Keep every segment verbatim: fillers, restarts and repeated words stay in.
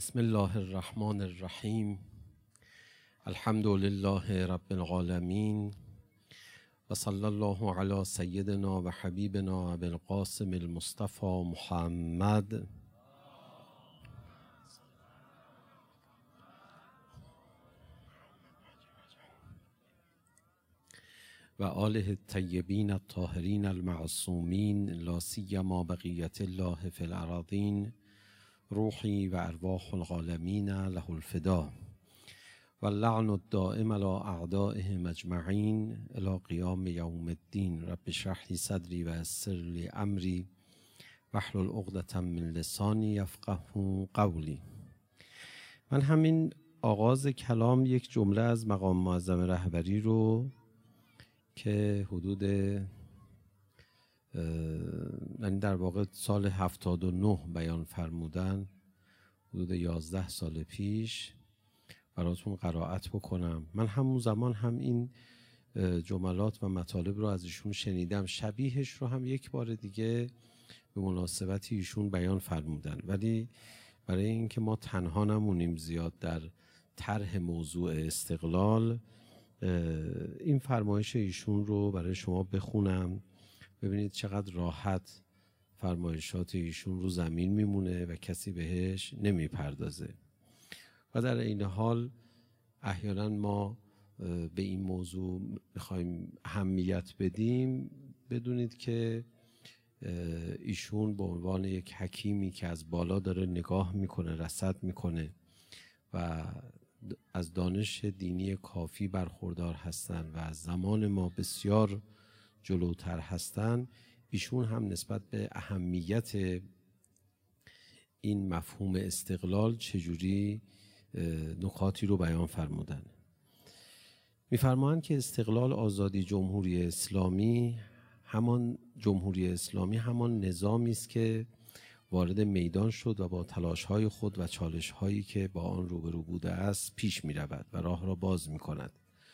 بسم الله الرحمن الرحیم. الحمد لله رب العالمین و صلی الله علی سیدنا و حبیبنا ابی القاسم المصطفى محمد و آله الطیبین الطاهرین المعصومین لا سیما بقیة الله فی الارضین روحی و ارواح العالمین له الفدا و اللعن الدائم علی اعدائهم اجمعین الی قیام یوم الدین. رب اشرح لی صدری و یسر لی امری واحلل عقدة من لسانی یفقهوا قولی. من همین آغاز کلام یک جمله از مقام معظم رهبری رو که حدود یعنی در واقع سال هفتاد و نه بیان فرمودن، حدود یازده سال پیش براتون قرائت بکنم. من همون زمان هم این جملات و مطالب رو از ایشون شنیدم، شبیهش رو هم یک بار دیگه به مناسبت ایشون بیان فرمودن، ولی برای اینکه ما تنها نمونیم زیاد در طرح موضوع استقلال، این فرمایش ایشون رو برای شما بخونم. ببینید چقدر راحت فرمایشات ایشون رو زمین میمونه و کسی بهش نمیپردازه و در این حال احیانا ما به این موضوع میخوایم اهمیت بدیم. بدونید که ایشون به عنوان یک حکیمی که از بالا داره نگاه میکنه، رصد میکنه و از دانش دینی کافی برخوردار هستن و از زمان ما بسیار جلوتر هستن، ایشون هم نسبت به اهمیت این مفهوم استقلال چجوری نکاتی رو بیان فرمودن. میفرمایند که استقلال آزادی جمهوری اسلامی، همان جمهوری اسلامی همان نظامی است که وارد میدان شد و با تلاش‌های خود و چالش‌هایی که با آن روبرو بوده است پیش می‌رود و راه را باز می‌کند.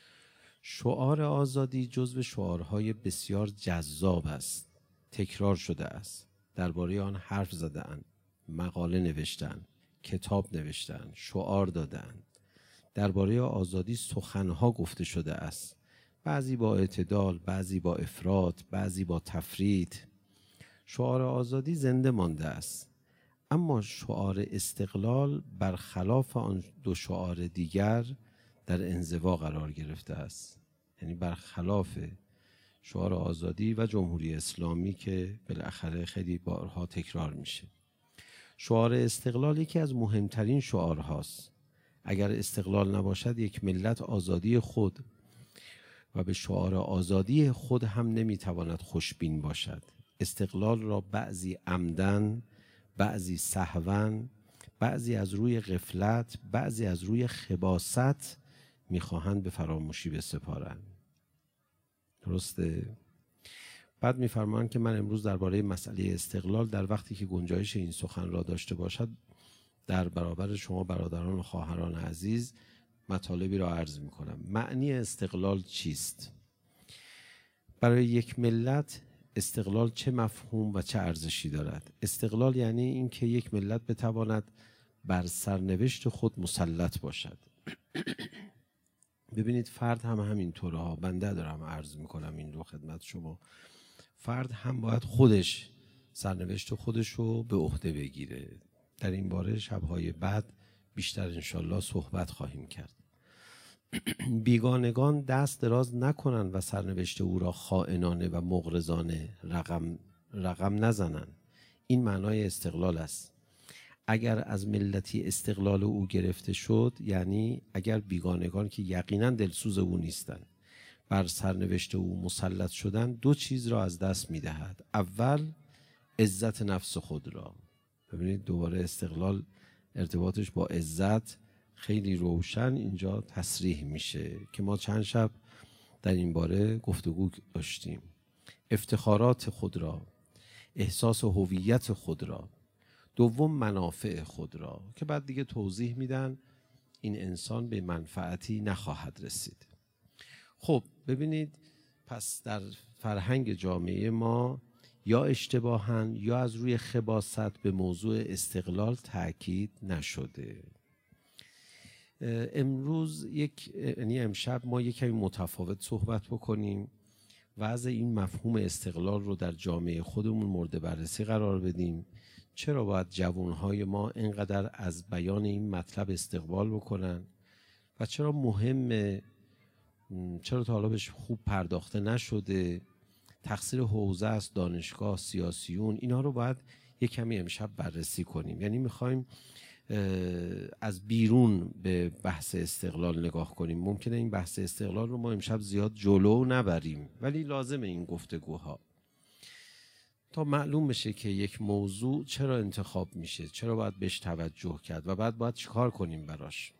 شعار آزادی جزو شعارهای بسیار جذاب است، تکرار شده است، درباره آن حرف زده‌اند، مقاله نوشته‌اند، کتاب نوشته‌اند، شعار داده‌اند. درباره آزادی سخنها گفته شده است، بعضی با اعتدال، بعضی با افراط، بعضی با تفریط. شعار آزادی زنده مانده است، اما شعار استقلال برخلاف آن دو شعار دیگر در انزوا قرار گرفته است. یعنی برخلاف شعار آزادی و جمهوری اسلامی که بالاخره خیلی بارها تکرار میشه. شعار استقلال یکی از مهمترین شعارهاست. اگر استقلال نباشد یک ملت آزادی خود و به شعار آزادی خود هم نمیتواند خوشبین باشد. استقلال را بعضی عمدن، بعضی سهوا، بعضی از روی غفلت، بعضی از روی خباثت میخواهند به فراموشی بسپارند. درسته؟ بعد میفرمایند که من امروز درباره مسئله استقلال در وقتی که گنجایش این سخن را داشته باشد در برابر شما برادران و خواهران عزیز مطالبی را عرض میکنم. معنی استقلال چیست؟ برای یک ملت استقلال چه مفهوم و چه ارزشی دارد؟ استقلال یعنی اینکه یک ملت بتواند بر سرنوشت خود مسلط باشد. ببینید فرد هم همینطوره ها، بنده دارم عرض میکنم این رو خدمت شما. فرد هم باید خودش سرنوشت خودش رو به عهده بگیره. در این باره شبهای بعد بیشتر انشالله صحبت خواهیم کرد. بیگانگان دست دراز نکنن و سرنوشت او را خائنانه و مغرضانه رقم رقم نزنن. این معنای استقلال است. اگر از ملتی استقلال او گرفته شد، یعنی اگر بیگانگان که یقینا دلسوز او نیستند بر سرنوشت او مسلط شدن، دو چیز را از دست میدهد. اول عزت نفس خود را. ببینید دوباره استقلال ارتباطش با عزت خیلی روشن اینجا تصریح میشه که ما چند شب در این باره گفتگو داشتیم. افتخارات خود را، احساس هویت خود را. دوم منافع خود را که بعد دیگه توضیح میدن این انسان به منفعتی نخواهد رسید. خب ببینید، پس در فرهنگ جامعه ما یا اشتباهاً یا از روی خباثت به موضوع استقلال تاکید نشده. امروز یک یعنی امشب ما یک کمی متفاوت صحبت بکنیم، وضع این مفهوم استقلال رو در جامعه خودمون مورد بررسی قرار بدیم. چرا باید جوانهای ما اینقدر از بیان این مطلب استقبال بکنن و چرا مهمه، چرا تا حالا بهش خوب پرداخته نشده، تقصیر حوزه است، دانشگاه، سیاسیون، اینا رو باید یک کمی امشب بررسی کنیم. یعنی میخوایم از بیرون به بحث استقلال نگاه کنیم. ممکنه این بحث استقلال رو ما امشب زیاد جلو نبریم، ولی لازمه این گفتگوها تا معلوم بشه که یک موضوع چرا انتخاب میشه، چرا باید بهش توجه کرد و بعد باید چیکار کنیم براش.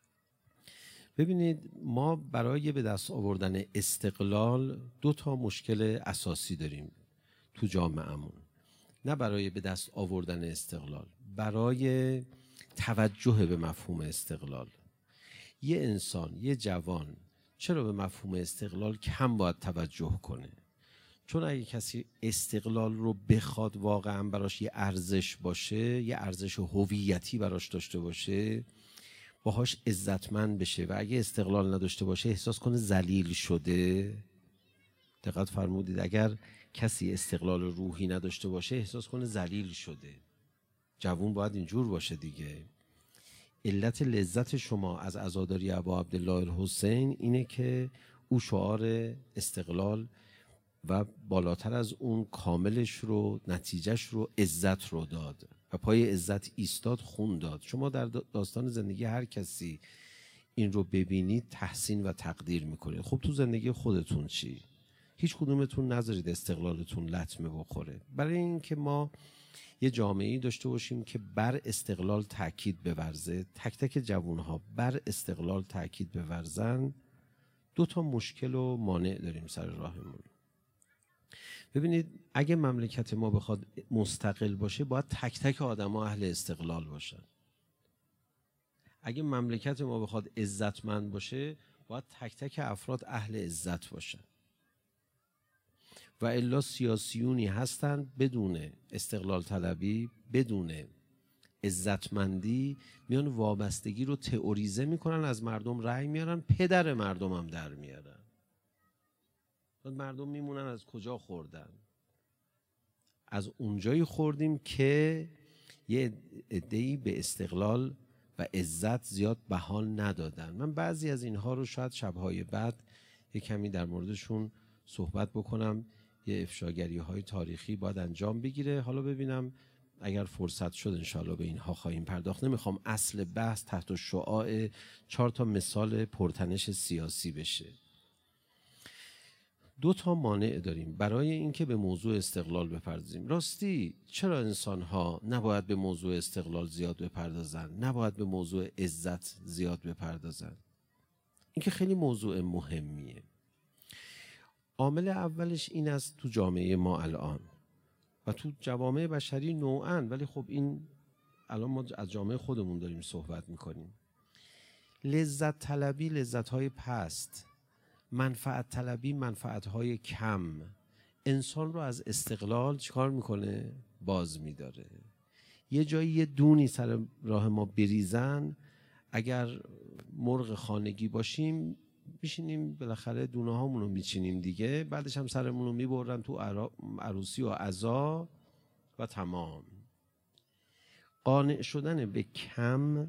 ببینید، ما برای به دست آوردن استقلال دو تا مشکل اساسی داریم تو جامعهمون. نه برای به دست آوردن استقلال، برای توجه به مفهوم استقلال. یه انسان، یه جوان چرا به مفهوم استقلال کم باید توجه کنه؟ چون اگه کسی استقلال رو بخواد واقعا براش یه ارزش باشه، یه ارزش هویتی براش داشته باشه، باهاش عزتمند بشه، و اگه استقلال نداشته باشه احساس کنه ذلیل شده. دقت فرمودید؟ اگر کسی استقلال روحی نداشته باشه احساس کنه ذلیل شده. جوون باید اینجور باشه دیگه. علت لذت شما از عزاداری ابا عبدالله الحسین اینه که او شعار استقلال و بالاتر از اون کاملش رو، نتیجهش رو، عزت رو داد و پای عزت ایستاد، خون داد. شما در داستان زندگی هر کسی این رو ببینید تحسین و تقدیر میکنید. خب تو زندگی خودتون چی؟ هیچ کدومتون نذارید استقلالتون لطمه بخوره. برای اینکه ما یه جامعه‌ای داشته باشیم که بر استقلال تاکید بورزه، تک تک جوانها بر استقلال تاکید بورزن، دو تا مشکل و مانع داریم سر راهمون. ببینید، اگه مملکت ما بخواد مستقل باشه باید تک تک آدم‌ها اهل استقلال باشن. اگه مملکت ما بخواد عزتمند باشه باید تک تک افراد اهل عزت باشن. و الا سیاسیونی هستن بدون استقلال طلبی، بدون عزتمندی، میان وابستگی رو تئوریزه میکنن، از مردم رأی میارن، پدر مردم هم در میارن. مردم میمونن از کجا خوردن؟ از اونجایی خوردیم که یه عده‌ای به استقلال و عزت زیاد بها ندادن. من بعضی از اینها رو شاید شبهای بعد یه کمی در موردشون صحبت بکنم. یه افشاگری های تاریخی باید انجام بگیره. حالا ببینم اگر فرصت شد انشاءالله به اینها خواهیم پرداخت. نمیخوام اصل بحث تحت شعاع چهار تا مثال پرتنش سیاسی بشه. دو تا مانع داریم برای اینکه به موضوع استقلال بپردازیم. راستی چرا انسان ها نباید به موضوع استقلال زیاد بپردازن؟ نباید به موضوع عزت زیاد بپردازن؟ این که خیلی موضوع مهمیه. عامل اولش این است تو جامعه ما الان و تو جوامع بشری نوعاً، ولی خب این الان ما از جامعه خودمون داریم صحبت میکنیم. لذت طلبی لذت‌های پست، منفعت طلبی منفعت‌های کم، انسان رو از استقلال چیکار میکنه؟ باز میداره. یه جایی یه دونی سر راه ما بریزن، اگر مرغ خانگی باشیم میشینیم بالاخره دونه هامون رو میچینیم دیگه، بعدش هم سرمون رو میبرن تو عروسی و عزا و تمام. قانع شدن به کم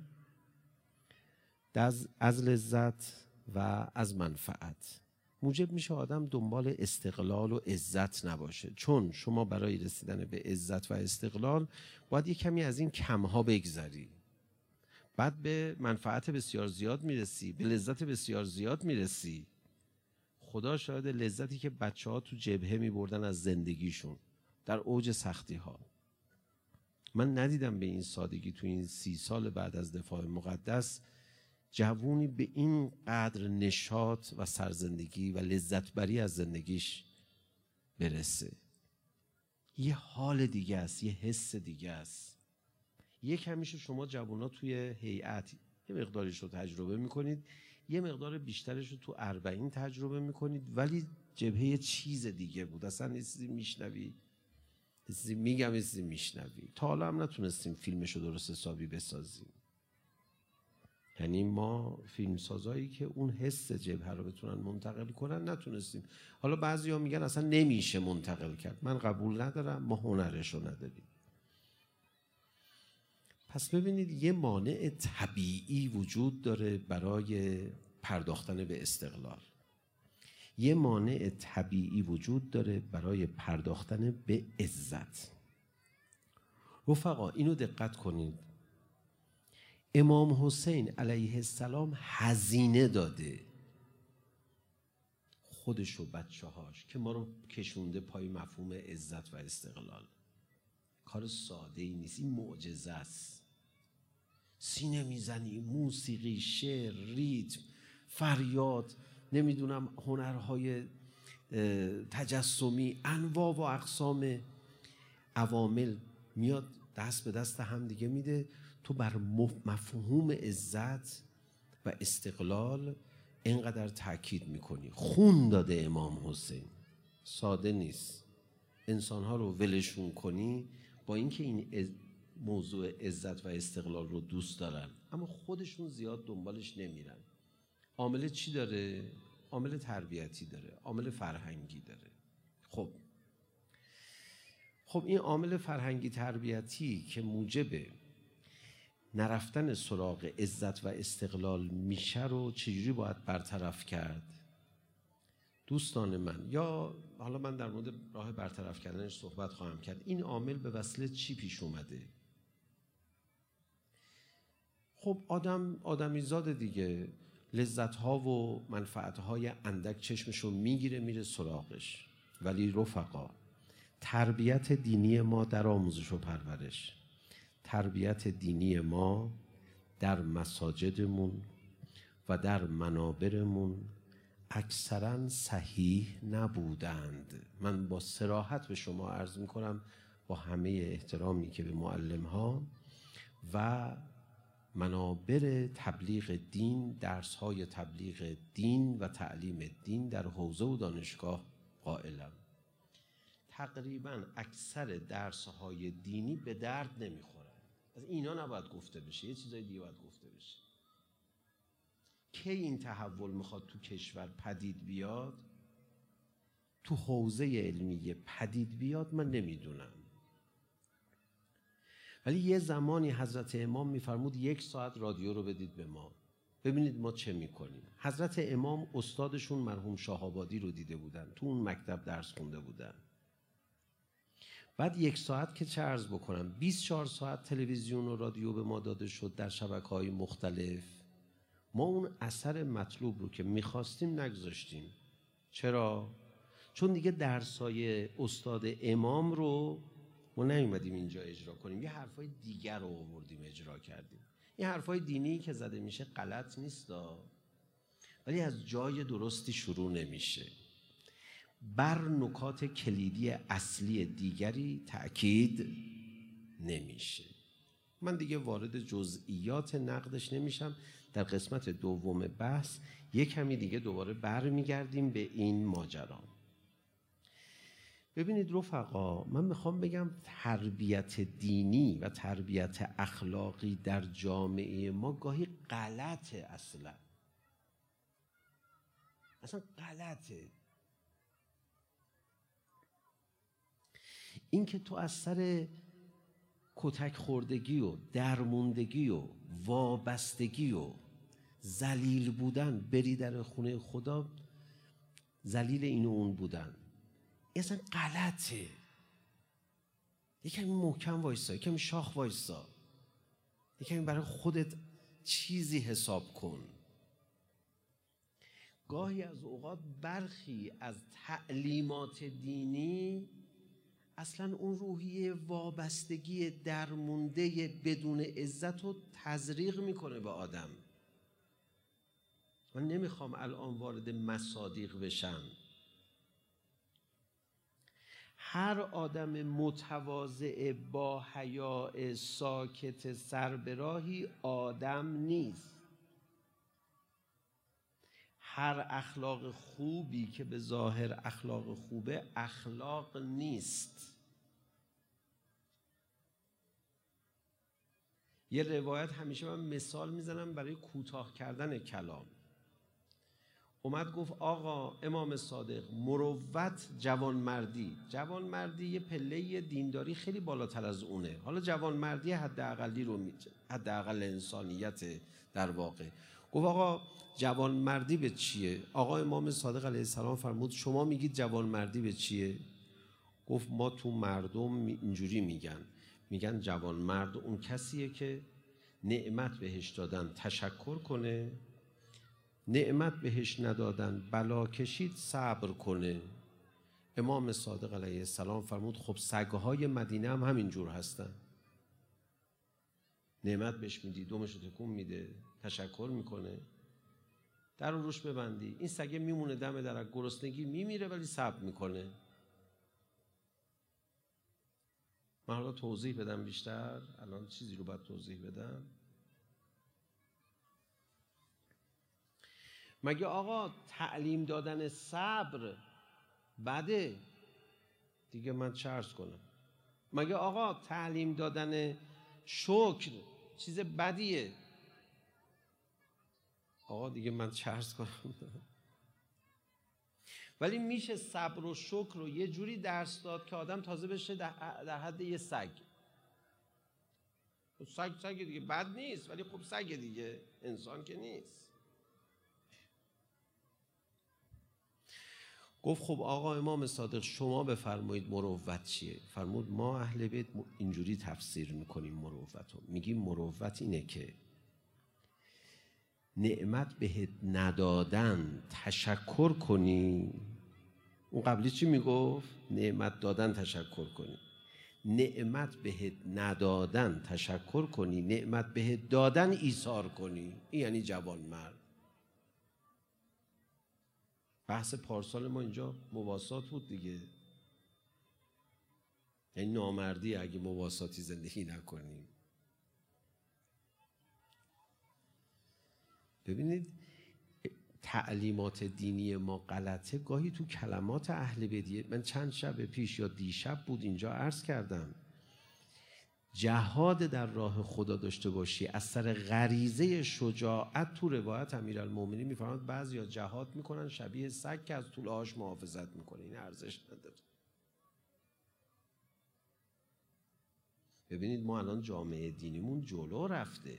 از لذت و از منفعت موجب میشه آدم دنبال استقلال و عزت نباشه. چون شما برای رسیدن به عزت و استقلال باید یه کمی از این کمها بگذری، بعد به منفعت بسیار زیاد میرسی، به لذت بسیار زیاد میرسی. خدا شاید لذتی که بچه ها تو جبهه میبردن از زندگیشون در اوج سختی ها، من ندیدم به این سادگی تو این سی سال بعد از دفاع مقدس جوونی به این قدر نشاط و سرزندگی و لذت بری از زندگیش برسه. یه حال دیگه است، یه حس دیگه است. یه کمیشو شما جوونا توی هیئت یه مقدارش رو تجربه میکنید، یه مقدار بیشترش رو تو اربعین تجربه میکنید، ولی جبهه چیز دیگه بود. اصلا یه چیزی میشنوی چیزی میگم چیزی میشنوی. تا حالا هم نتونستیم فیلمشو درست حسابی بسازیم. یعنی ما فیلمسازایی که اون حس جبهه رو بتونن منتقل کنن نتونستیم. حالا بعضیا میگن اصلا نمیشه منتقل کرد. من قبول ندارم، ما هنرشو نداریم. پس ببینید یه مانع طبیعی وجود داره برای پرداختن به استقلال. یه مانع طبیعی وجود داره برای پرداختن به عزت. رفقا اینو دقت کنید. امام حسین علیه السلام هزینه داده، خودش و بچه هاش، که ما رو کشونده پای مفهوم عزت و استقلال. کار ساده ای نیست، این معجزه است. سینه میزنی، موسیقی، شعر، ریتم، فریاد، نمیدونم هنرهای تجسمی، انواع و اقسام عوامل میاد دست به دست هم دیگه میده. تو بر مفهوم عزت و استقلال اینقدر تاکید میکنی. خون داده امام حسین. ساده نیست. انسانها رو ولشون کنی با اینکه این موضوع عزت و استقلال رو دوست دارن، اما خودشون زیاد دنبالش نمیرن. عامل چی داره؟ عامل تربیتی داره، عامل فرهنگی داره. خب خب این عامل فرهنگی تربیتی که موجب نرفتن سراغ عزت و استقلال میشه رو چجوری باید برطرف کرد؟ دوستان من، یا حالا من در مورد راه برطرف کردنش صحبت خواهم کرد. این عامل به وسیله چی پیش اومده؟ خب آدم آدمیزاد دیگه، لذت‌ها و منفعت‌های اندک چشمشو میگیره میره سراغش. ولی رفقا، تربیت دینی ما در آموزش و پرورش، تربیت دینی ما در مساجدمون و در منابرمون اکثراً صحیح نبودند. من با صراحت به شما عرض میکنم، با همه احترامی که به معلم‌ها و منابر تبلیغ دین، درس‌های تبلیغ دین و تعلیم دین در حوزه و دانشگاه قائلم. تقریباً اکثر درس‌های دینی به درد نمیخورن. از اینا نباید گفته بشه، یه چیزای دیگه باید گفته بشه. کی این تحول میخواد تو کشور پدید بیاد، تو حوزه علمی پدید بیاد، من نمیدونم. ولی یه زمانی حضرت امام میفرمود یک ساعت رادیو رو بدید به ما، ببینید ما چه میکنیم. حضرت امام استادشون مرحوم شاه‌آبادی رو دیده بودن، تو اون مکتب درس خونده بودن. بعد یک ساعت که چه عرض بکنم، بیست و چهار ساعت تلویزیون و رادیو به ما داده شد در شبکه‌های مختلف. ما اون اثر مطلوب رو که میخواستیم نگذاشتیم. چرا؟ چون دیگه درسای استاد امام رو ما نیومدیم اینجا اجرا کنیم، یه حرفای دیگر رو آوردیم اجرا کردیم. این حرفای دینی که زده میشه غلط نیستا، ولی از جای درستی شروع نمیشه. بر نکات کلیدی اصلی دیگری تأکید نمیشه. من دیگه وارد جزئیات نقدش نمیشم. در قسمت دوم بحث یک کمی دیگه دوباره برمیگردیم به این ماجرا. ببینید رفقا، من میخوام بگم تربیت دینی و تربیت اخلاقی در جامعه ما گاهی غلطه. اصلا اصلا غلطه. این که تو از سر کتک خوردگی و درموندگی و وابستگی و ذلیل بودن بری در خونه خدا، ذلیل این و اون بودن، اصلا غلطه. یکمی محکم وایسا، یکمی شاخ وایسا، یکمی برای خودت چیزی حساب کن. گاهی از اوقات برخی از تعلیمات دینی اصلا اون روحیه وابستگی درمونده بدون عزت رو تزریق میکنه به آدم. من نمیخوام الان وارد مصادیق بشم. هر آدم متواضع با حیاء ساکت سربراهی آدم نیست. هر اخلاق خوبی که به ظاهر اخلاق خوبه اخلاق نیست. یه روایت همیشه من مثال میزنم برای کوتاه کردن کلام. اومد گفت آقا امام صادق، مروت جوانمردی، جوانمردی یه پله دینداری خیلی بالاتر از اونه. حالا جوانمردی حداقلی رو میگه، حداقل انسانیت در واقع. گفت آقا جوانمردی به چیه؟ آقا امام صادق علیه السلام فرمود شما میگید جوانمردی به چیه؟ گفت ما تو مردم اینجوری میگن، میگن جوانمرد اون کسیه که نعمت بهش دادن تشکر کنه، نعمت بهش ندادن بلا کشید صبر کنه. امام صادق علیه السلام فرمود خب سگهای مدینه هم همینجور هستن، نعمت بهش میدی دومش رو تکون میده، تشکر میکنه، در رو روش ببندی، این سگه میمونه دم در، گرسنگی میمیره ولی صبر میکنه. من حالا توضیح بدم بیشتر، الان چیزی رو باید توضیح بدم. مگه آقا تعلیم دادن صبر بده؟ دیگه من چه عرض کنم؟ مگه آقا تعلیم دادن شکر چیز بدیه؟ آقا دیگه من چه عرض کنم؟ ولی میشه صبر و شکر رو یه جوری درس داد که آدم تازه بشه در حد یه سگ. سگ سگ دیگه بد نیست، ولی خب سگ دیگه، انسان که نیست. گفت خب آقا امام صادق شما بفرمایید مروت چیه؟ فرمود ما اهل بیت اینجوری تفسیر میکنیم مروت رو، میگیم مروت اینه که نعمت بهت ندادن تشکر کنی. اون قبلی چی میگفت؟ نعمت دادن تشکر کنی. نعمت بهت ندادن تشکر کنی، نعمت بهت دادن ایثار کنی. این یعنی جوانمرد. بحث پارسال ما اینجا مواسات بود دیگه. یعنی نامردی اگه مواساتی زندگی نکنیم. ببینید تعلیمات دینی ما غلطه، گاهی تو کلمات اهل بیت. من چند شب پیش یا دیشب بود اینجا عرض کردم، جهاد در راه خدا داشته باشی از سر غریزه شجاعت. تو روایت امیرالمومنین میفرماد بعضیا جهاد میکنن شبیه سگ که از طولهاش محافظت میکنه، این ارزش نداره. ببینید ما الان جامعه دینیمون جلو رفته.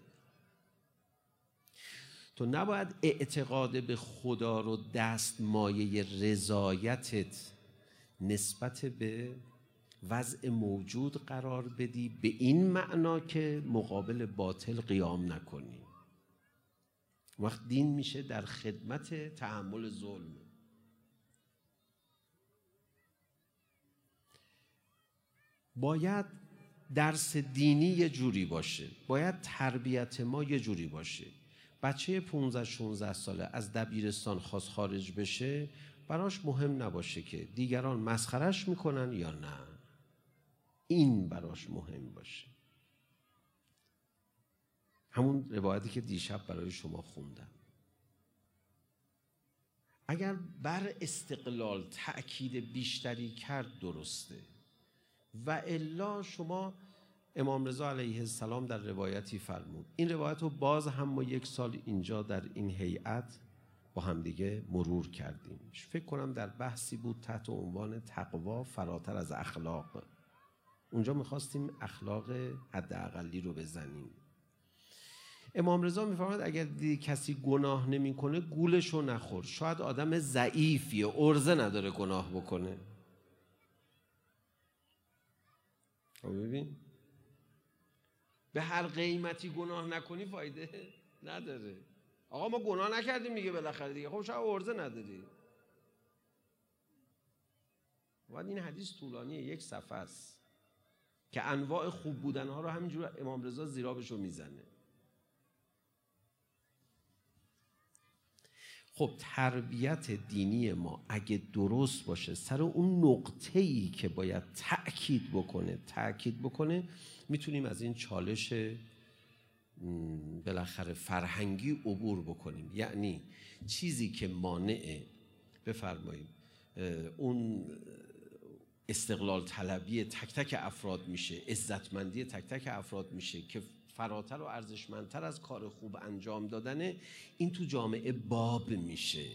تو نباید اعتقاد به خدا رو دست مایه رضایتت نسبت به وضع موجود قرار بدی به این معنا که مقابل باطل قیام نکنی. وقت دین میشه در خدمت تحمل ظلم. باید درس دینی یه جوری باشه، باید تربیت ما یه جوری باشه. بچه پونزده شانزده ساله از دبیرستان خواست خارج بشه، براش مهم نباشه که دیگران مسخرش میکنن یا نه، این براش مهم باشه. همون روایتی که دیشب برای شما خوندم. اگر بر استقلال تأکید بیشتری کرد درسته، و الا شما امام رضا علیه السلام در روایتی فرمود، این روایت رو باز هم ما یک سال اینجا در این هیئت با همدیگه مرور کردیم. فکر کنم در بحثی بود تحت عنوان تقوا فراتر از اخلاق. اونجا میخواستیم اخلاق حداقلی رو بزنیم. امام رضا میفرماید اگر دیدی کسی گناه نمیکنه گولشو نخور، شاید آدم ضعیفیه، عرضه نداره گناه بکنه. ببین به هر قیمتی گناه نکنی فایده نداره. آقا ما گناه نکردیم دیگه بالاخره دیگه، خب شاید عرضه نداری. ولی این حدیث طولانیه، یک صفحه است که انواع خوب بودنها رو همینجور امام رضا زیرابشو میزنه. خب تربیت دینی ما اگه درست باشه، سر اون نقطه‌ای که باید تأکید بکنه تأکید بکنه میتونیم از این چالش بالاخره فرهنگی عبور بکنیم. یعنی چیزی که مانع بفرماییم اون استقلال طلبی تک تک افراد میشه، عزتمندی تک تک افراد میشه که فراتر و ارزشمندتر از کار خوب انجام دادن، این تو جامعه باب میشه.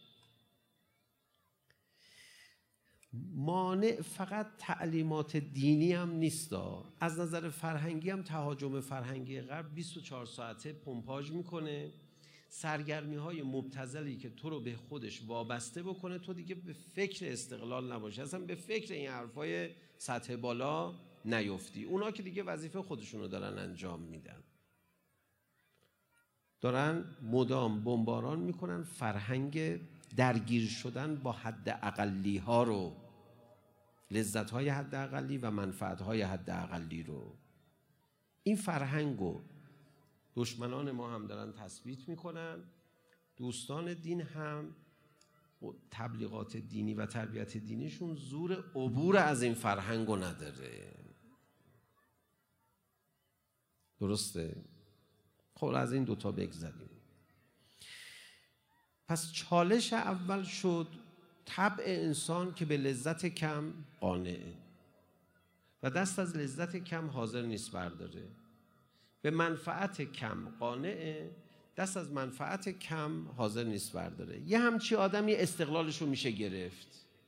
مانع فقط تعلیمات دینی هم نیست، از نظر فرهنگی هم تهاجم فرهنگی غرب بیست و چهار ساعته پمپاژ میکنه، سرگرمی های مبتذلی که تو رو به خودش وابسته بکنه تو دیگه به فکر استقلال نباشی، اصلا به فکر این حرفای سطح بالا نیفتی. اونا که دیگه وظیفه خودشونو دارن انجام میدن، دارن مدام بمباران میکنن فرهنگ درگیر شدن با حد اقلی ها رو، لذت های حد اقلی و منفعت های حد اقلی رو. این فرهنگ رو دشمنان ما هم دارن تثبیت میکنن، دوستان دین هم تبلیغات دینی و تربیت دینیشون زور عبور از این فرهنگ رو نداره. درسته؟ خب از این دوتا بگذاریم. پس چالش اول شد طبع انسان که به لذت کم قانعه و دست از لذت کم حاضر نیست برداره، به منفعت کم قانعه، دست از منفعت کم حاضر نیست برداره. یه همچی آدمی استقلالش رو میشه گرفت.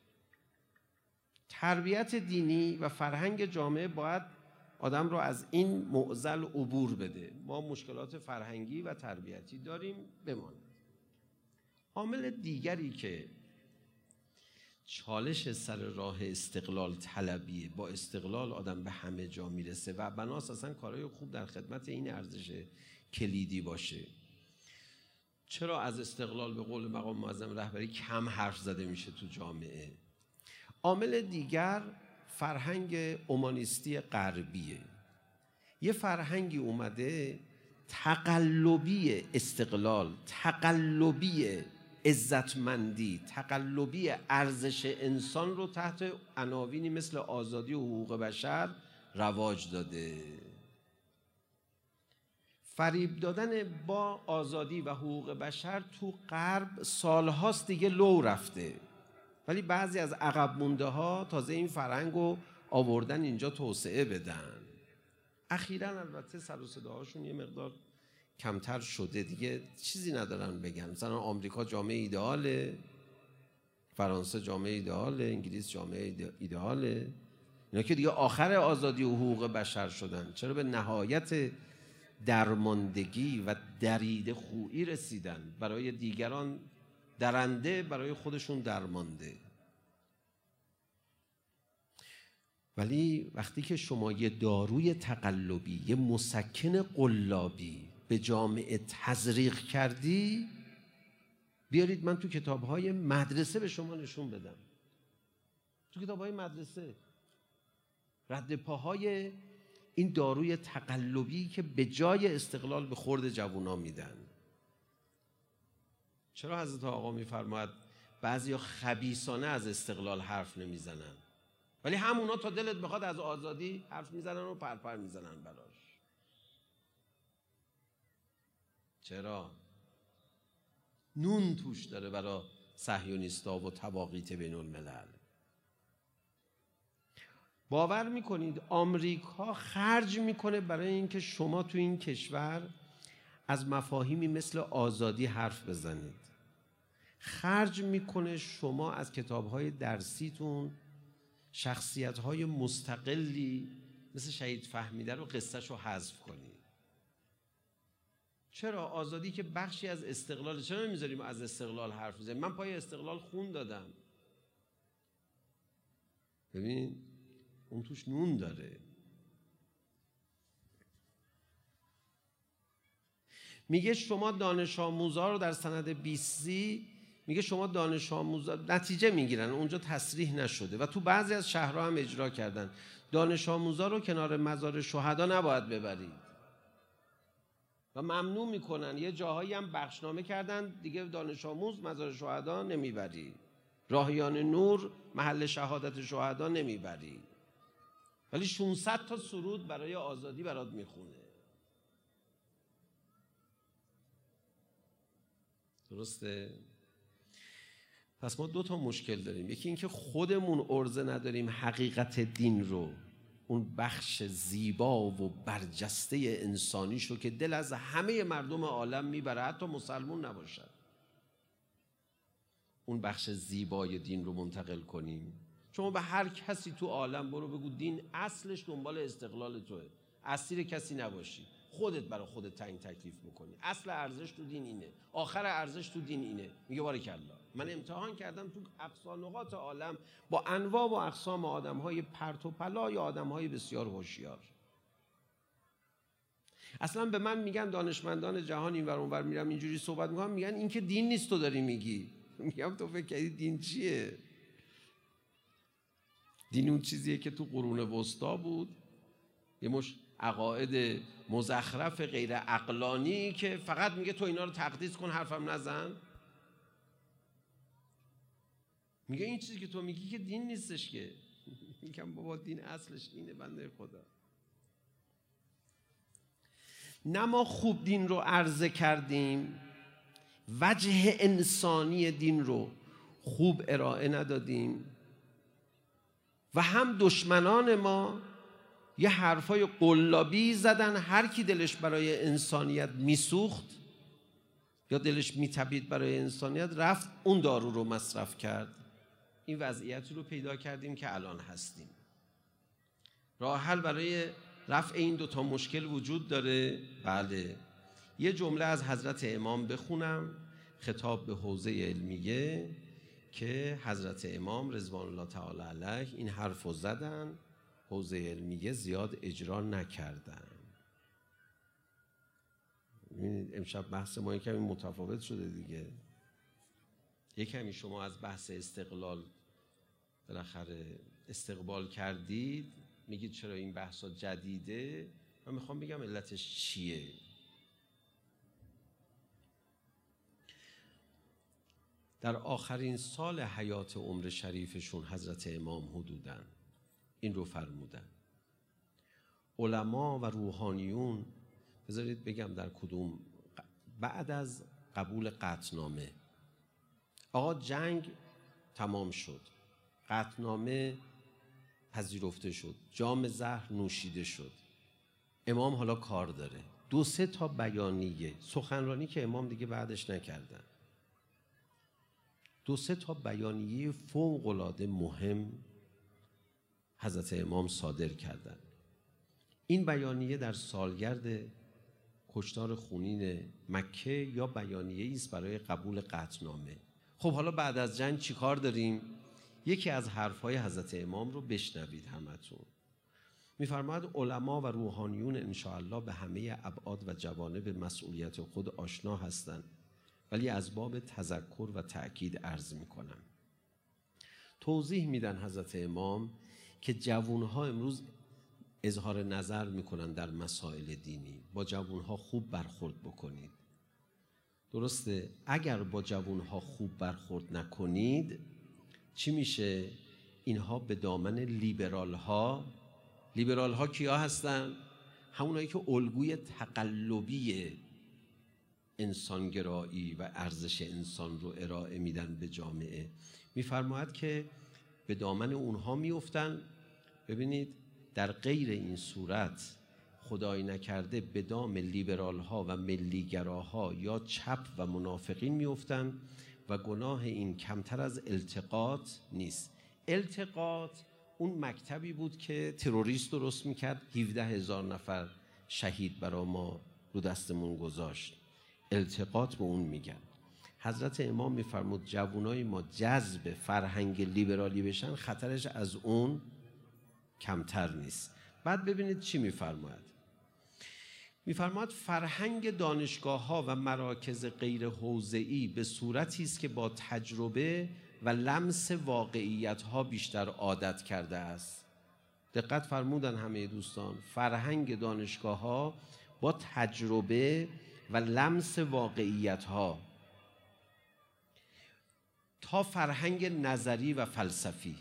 تربیت دینی و فرهنگ جامعه باید آدم رو از این معضل عبور بده. ما مشکلات فرهنگی و تربیتی داریم، بماند. عامل دیگری که چالش سر راه استقلال طلبیه، با استقلال آدم به همه جا میرسه و بناس اصلا کارهای خوب در خدمت این ارزش کلیدی باشه. چرا از استقلال به قول مقام معظم رهبری کم حرف زده میشه تو جامعه؟ عامل دیگر فرهنگ اومانیستی غربیه. یه فرهنگی اومده تقلبی استقلال، تقلبی عزتمندی، تقلبی ارزش انسان رو تحت عناوینی مثل آزادی و حقوق بشر رواج داده. فریب دادن با آزادی و حقوق بشر تو غرب سالهاست دیگه لو رفته، ولی بعضی از عقب مونده ها تازه این فرهنگ رو آوردن اینجا توسعه بدن. اخیراً البته سر و صداهاشون یه مقدار کمتر شده، دیگه چیزی ندارن بگن. مثلا آمریکا جامعه ایدئاله، فرانسه جامعه ایدئاله، انگلیس جامعه ایدئاله، اینا که دیگه آخر آزادی و حقوق بشر شدن. چرا به نهایت درماندگی و درید خویی رسیدن؟ برای دیگران درنده، برای خودشون درمانده. ولی وقتی که شما یه داروی تقلبی، یه مسکن قلابی به جامعه تزریق کردی، بیارید من تو کتاب‌های مدرسه به شما نشون بدم. تو کتاب‌های مدرسه رد پاهای این داروی تقلبی که به جای استقلال به خورد جوونا میدن. چرا حضرت آقا میفرماید بعضیا خبیثانه از استقلال حرف نمیزنن، ولی همونا تا دلت بخواد از آزادی حرف میزنن و پرپر میزنن براش؟ چرا؟ نون توش داره برای صهیونیستا و تواقیت بین الملل. باور میکنید آمریکا خرج میکنه برای اینکه شما تو این کشور از مفاهیمی مثل آزادی حرف بزنید، خرج میکنه شما از کتابهای درسیتون شخصیت‌های مستقلی مثل شهید فهمیده رو قصه‌شو حذف کنید. چرا؟ آزادی که بخشی از استقلال، چرا نمیذاریم از استقلال حرف بزنیم؟ من پای استقلال خون دادم. ببین اون توش نون داره. میگه شما دانش آموزا رو در سند بیست سی میگه شما دانش آموزا نتیجه میگیرن، اونجا تصریح نشده و تو بعضی از شهرها هم اجرا کردن. دانش آموزا رو کنار مزار شهدا نباید ببرید و ممنوع میکنن. یه جاهایی هم بخشنامه کردن دیگه دانش آموز مزار شهدا نمیبری، راهیان نور محل شهادت شهدا نمیبری، ولی ششصد تا سرود برای آزادی برات میخونه. درسته؟ پس ما دو تا مشکل داریم. یکی اینکه خودمون عرضه نداریم حقیقت دین رو اون بخش زیبا و برجسته انسانیش رو که دل از همه مردم عالم میبره، حتی مسلمون نباشد، اون بخش زیبای دین رو منتقل کنیم. شما به هر کسی تو عالم برو بگو دین اصلش دنبال استقلال توه، اسیر کسی نباشی، خودت برای خودت تعیین تکلیف میکنی، اصل ارزش تو دین اینه، آخر ارزش تو دین اینه، میگه بارکالله. من امتحان کردم تو اقصا نقاط عالم با انواع و اقسام آدم‌های پرت و پلای، آدم‌های بسیار هوشیار. اصلا به من میگن دانشمندان جهان این ور اون ور میرم اینجوری صحبت میکنم، میگن این که دین نیست تو داری میگی. میگم تو فکر کردی دین چیه؟ دین اون چیزیه که تو قرون وسطا بود، یه مش عقاید مزخرف غیر عقلانی که فقط میگه تو اینا رو تقدیس کن، حرفم نزن. میگه این چیزی که تو میگی که دین نیستش که. میگم بابا دین اصلش اینه بنده خدا. نه ما خوب دین رو عرضه کردیم، وجه انسانی دین رو خوب ارائه ندادیم و هم دشمنان ما یه حرفای قلابی زدن، هر کی دلش برای انسانیت میسوخت یا دلش میتپید برای انسانیت رفت اون دارو رو مصرف کرد. این وضعیتی رو پیدا کردیم که الان هستیم. راه حل برای رفع این دوتا مشکل وجود داره؟ بله. یه جمله از حضرت امام بخونم خطاب به حوزه علمیه که حضرت امام رضوان الله تعالی علیه این حرف رو زدن، حوزه علمیه زیاد اجرا نکردن. امشب بحث ما یکمی متفاوت شده دیگه. یکمی شما از بحث استقلال بالاخره استقبال کردید، میگید چرا این بحثا جدیده. من میخوام بگم علتش چیه. در آخرین سال حیات عمر شریفشون حضرت امام حدوداً این رو فرمودن: علما و روحانیون، بذارید بگم در کدوم، بعد از قبول قطعنامه، آقا جنگ تمام شد، قطعنامه پذیرفته شد، جام زهر نوشیده شد، امام حالا کار داره، دو سه تا بیانیه، سخنرانی که امام دیگه بعدش نکردن، دو سه تا بیانیه فوق‌العاده مهم حضرت امام صادر کردند. این بیانیه در سالگرد کشتار خونین مکه یا بیانیه است برای قبول قطعنامه. خب حالا بعد از جنگ چی کار داریم؟ یکی از حرفهای حضرت امام رو بشنوید همتون. میفرماید علما و روحانیون انشاءالله به همه ابعاد و جوانب مسئولیت خود آشنا هستند، ولی از باب تذکر و تأکید عرض میکنم. توضیح میدن حضرت امام که جوانها امروز اظهار نظر میکنن در مسائل دینی، با جوانها خوب برخورد بکنید. درسته؟ اگر با جوانها خوب برخورد نکنید چی میشه؟ اینها به دامن لیبرال ها، لیبرال ها کیا هستن؟ همونایی که الگوی تقلبی انسانگرایی و ارزش انسان رو ارائه میدن به جامعه. میفرماید که به دامن اونها میافتن. ببینید در غیر این صورت خدای نکرده به دام لیبرال ها و ملیگراها یا چپ و منافقین میافتن و گناه این کمتر از التقاط نیست. التقاط اون مکتبی بود که تروریست درست میکرد، هفده هزار نفر شهید برا ما رو دستمون گذاشت. التقاط به اون میگن. حضرت امام میفرمود جوانای ما جذب فرهنگ لیبرالی بشن، خطرش از اون کمتر نیست. بعد ببینید چی میفرماید. میفرماید فرهنگ دانشگاه ها و مراکز غیر حوزه‌ای به صورتی است که با تجربه و لمس واقعیت ها بیشتر عادت کرده است. دقت فرمودن همه دوستان، فرهنگ دانشگاه ها با تجربه و لمس واقعیت ها تا فرهنگ نظری و فلسفی.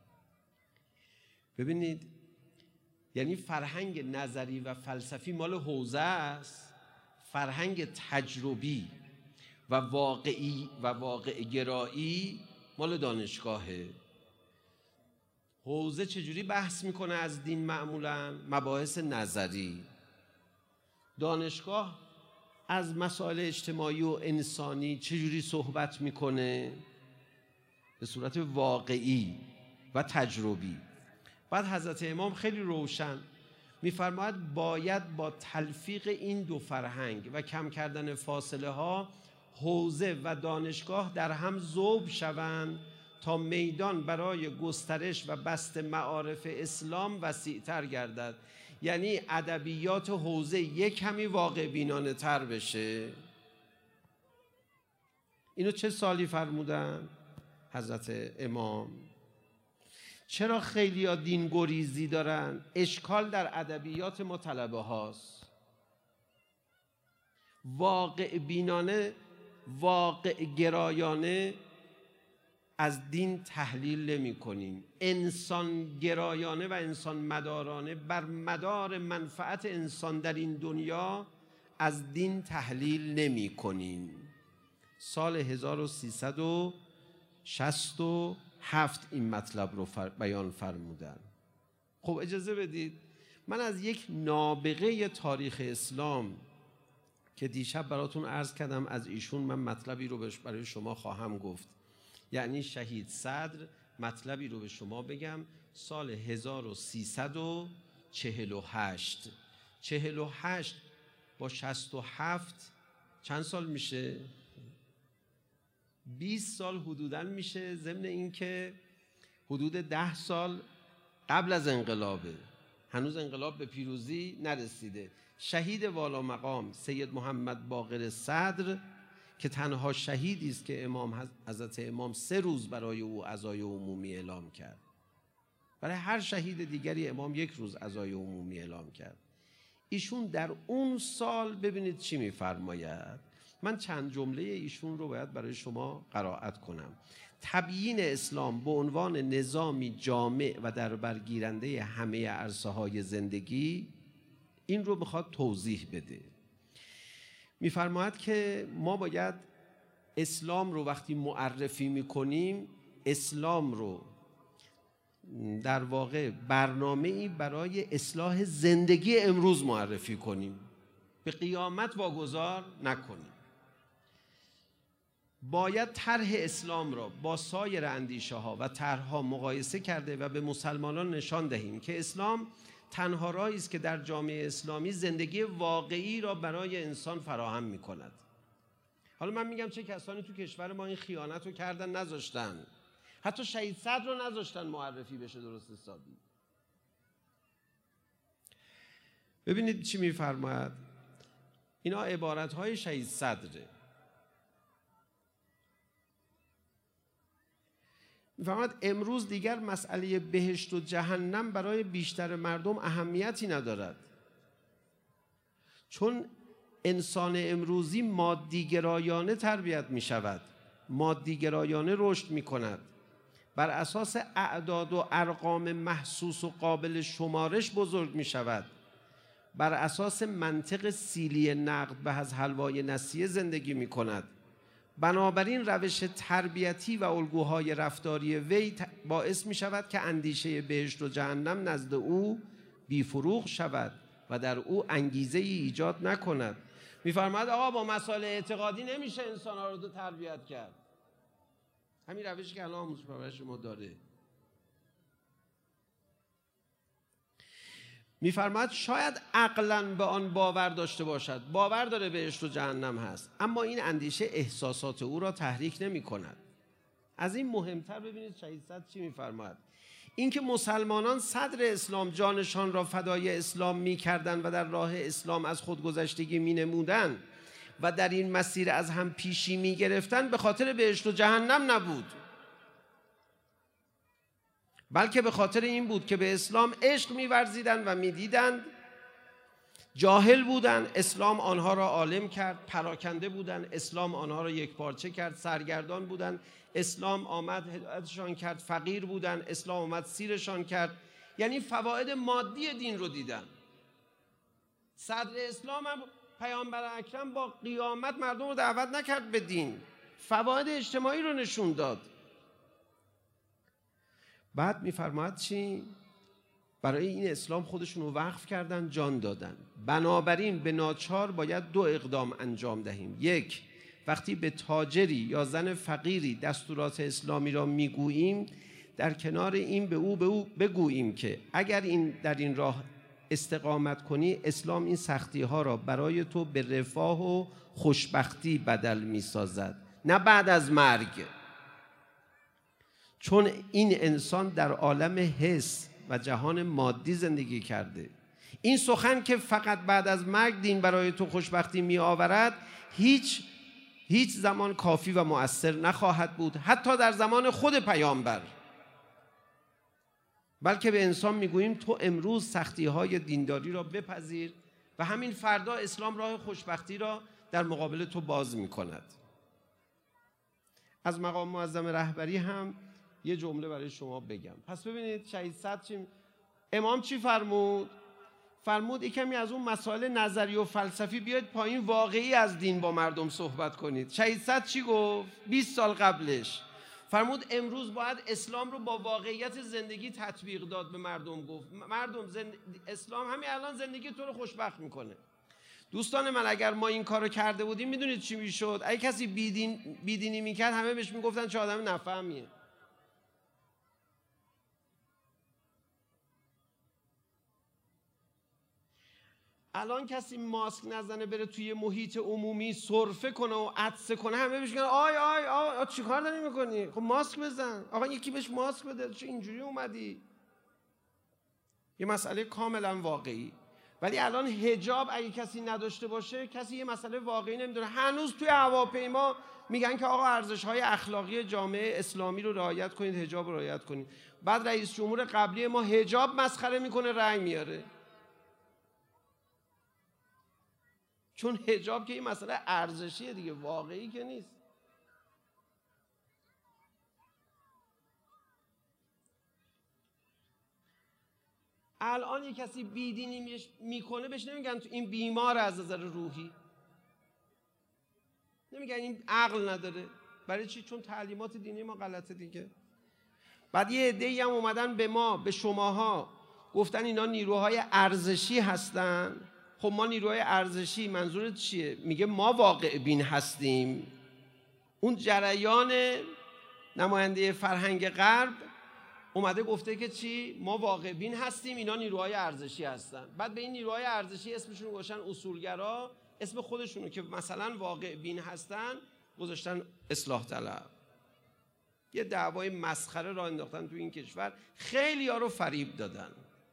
ببینید یعنی فرهنگ نظری و فلسفی مال حوزه است، فرهنگ تجربی و واقعی و واقع گرایی مال دانشگاهه. حوزه چجوری بحث میکنه از دین؟ معمولا مباحث نظری. دانشگاه از مسائل اجتماعی و انسانی چجوری صحبت میکنه؟ به صورت واقعی و تجربی. بعد حضرت امام خیلی روشن میفرماید باید با تلفیق این دو فرهنگ و کم کردن فاصله ها حوزه و دانشگاه در هم ذوب شوند تا میدان برای گسترش و بسط معارف اسلام وسیع‌تر گردد. یعنی ادبیات حوزه یک کمی واقع بینانه تر بشه. اینو چه سالی فرمودن حضرت امام؟ چرا خیلی ها دین گریزی دارن؟ اشکال در ادبیات ما طلبه هاست. واقع بینانه، واقع گرایانه از دین تحلیل نمی کنیم. انسان گرایانه و انسان مدارانه بر مدار منفعت انسان در این دنیا از دین تحلیل نمی کنیم. سال هزار و سیصد و شصت و هفت این مطلب رو فر... بیان فرمودن. خب اجازه بدید من از یک نابغه تاریخ اسلام که دیشب براتون عرض کردم از ایشون من مطلبی رو برای شما خواهم گفت، یعنی شهید صدر، مطلبی رو به شما بگم. سال هزار و سیصد و چهل و هشت چهل و هشت با شصت و هفت چند سال میشه؟ بیست سال حدوداً میشه، ضمن این که حدود ده سال قبل از انقلابه، هنوز انقلاب به پیروزی نرسیده. شهید والا مقام سید محمد باقر صدر که تنها شهیدی است که امام حضرت امام سه روز برای او عزای عمومی اعلام کرد. برای هر شهید دیگری امام یک روز عزای عمومی اعلام کرد. ایشون در اون سال ببینید چی میفرماید. من چند جمله ایشون رو باید برای شما قرائت کنم. تبیین اسلام به عنوان نظامی جامع و در برگیرنده همه عرصه های زندگی، این رو میخواد توضیح بده. میفرماید که ما باید اسلام رو وقتی معرفی میکنیم، اسلام رو در واقع برنامه‌ای برای اصلاح زندگی امروز معرفی کنیم، به قیامت واگذار نکنیم. باید طرح اسلام را با سایر اندیشه ها و طرح‌ها مقایسه کرده و به مسلمانان نشان دهیم که اسلام تنها راهی است که در جامعه اسلامی زندگی واقعی را برای انسان فراهم می‌کند. حالا من میگم چه کسانی تو کشور ما این خیانت رو کردن، نذاشتن، حتی شهید صدر رو نذاشتن معرفی بشه درست حسابی. ببینید چی میفرماید. اینا عبارت‌های شهید صدره. میفرماید امروز دیگر مسئله بهشت و جهنم برای بیشتر مردم اهمیتی ندارد، چون انسان امروزی مادیگرایانه تربیت می شود، مادیگرایانه رشد می کند، بر اساس اعداد و ارقام محسوس و قابل شمارش بزرگ می شود، بر اساس منطق سیلی نقد به از حلوای نسیه زندگی می کند. بنابراین روش تربیتی و الگوهای رفتاری وی باعث می شود که اندیشه بهشت و جهنم نزد او بیفروغ شود و در او انگیزه ای ایجاد نکند. می‌فرماید آقا با مسائل اعتقادی نمیشه انسان‌ها رو تربیت کرد. همین روشی که الان آموزش پرورش ما داره. می‌فرماید شاید عقلاً به آن باور داشته باشد، باور داره بهشت و جهنم هست، اما این اندیشه احساسات او را تحریک نمی‌کند. از این مهمتر ببینید شهید صدر چی می‌فرماید. اینکه مسلمانان صدر اسلام جانشان را فدای اسلام می‌کردند و در راه اسلام از خودگذشتگی می‌نمودند و در این مسیر از هم پیشی می‌گرفتند، به خاطر بهشت و جهنم نبود، بلکه به خاطر این بود که به اسلام عشق می‌ورزیدند و می‌دیدند جاهل بودند، اسلام آنها را عالم کرد، پراکنده بودند، اسلام آنها را یکپارچه کرد، سرگردان بودند، اسلام آمد هدایتشان کرد، فقیر بودند، اسلام آمد سیرشان کرد. یعنی فواید مادی دین رو دیدن. صدر اسلام هم پیامبر اکرم با قیامت مردم رو دعوت نکرد به دین، فواید اجتماعی رو نشون داد. بعد میفرماید چی؟ برای این اسلام خودشون رو وقف کردن، جان دادن. بنابراین به ناچار باید دو اقدام انجام دهیم. یک، وقتی به تاجری یا زن فقیری دستورات اسلامی را میگوییم، در کنار این به او به او بگوییم که اگر این در این راه استقامت کنی، اسلام این سختی ها را برای تو به رفاه و خوشبختی بدل می سازد، نه بعد از مرگ. چون این انسان در عالم حس و جهان مادی زندگی کرده. این سخن که فقط بعد از مرگ دین برای تو خوشبختی می آورد، هیچ هیچ زمان کافی و مؤثر نخواهد بود، حتی در زمان خود پیامبر. بلکه به انسان میگوییم تو امروز سختی های دینداری را بپذیر و همین فردا اسلام راه خوشبختی را در مقابل تو باز میکند. از مقام معظم رهبری هم یه جمله برای شما بگم. پس ببینید شهید صدر چی امام چی فرمود؟ فرمود کمی از اون مسائل نظری و فلسفی بیاید پایین، واقعی از دین با مردم صحبت کنید. شهید صدر چی گفت؟ بیست سال قبلش فرمود امروز باید اسلام رو با واقعیت زندگی تطبیق داد به مردم. گفت مردم زند... اسلام همین الان زندگی تو رو خوشبخت میکنه. دوستان من، اگر ما این کارو کرده بودیم میدونید چی میشد؟ اگه کسی بیدین بیدینی میکرد همه بهش میگفتن چه آدم نفهمیه. الان کسی ماسک نزنه بره توی محیط عمومی سرفه کنه و عطسه کنه، همه بهش میگن آی آی آی چی کار داری میکنی؟ خب ماسک بزن. آقا یکی بهش ماسک بده، چه اینجوری اومدی؟ یه مسئله کاملا واقعی. ولی الان حجاب اگه کسی نداشته باشه، کسی یه مسئله واقعی نمیدونه. هنوز توی هواپیما میگن که آقا ارزش‌های اخلاقی جامعه اسلامی رو رعایت کنید، حجاب رو رعایت کنید. بعد رئیس جمهور قبلی ما حجاب مسخره میکنه، رأی میاره. چون حجاب که این مسئله ارزشیه دیگه، واقعی که نیست. الان یک کسی بیدینی میکنه بهش نمیگن تو این بیمار از نظر روحی، نمیگن این عقل نداره. برای چی؟ چون تعلیمات دینی ما غلطه دیگه. بعد یه عده‌ای هم اومدن به ما، به شماها گفتن اینا نیروهای ارزشی هستن. خب ما نیروهای ارزشی منظورت چیه؟ میگه ما واقع بین هستیم. اون جریان نماینده فرهنگ غرب اومده گفته که چی؟ ما واقع بین هستیم، اینا نیروهای ارزشی هستن. بعد به این نیروهای ارزشی اسمشون گذاشتن اصولگرا، اسم خودشونو که مثلا واقع بین هستن گذاشتن اصلاح طلب. یه دعوای مسخره را انداختن تو این کشور، خیلی ها رو فریب دادن.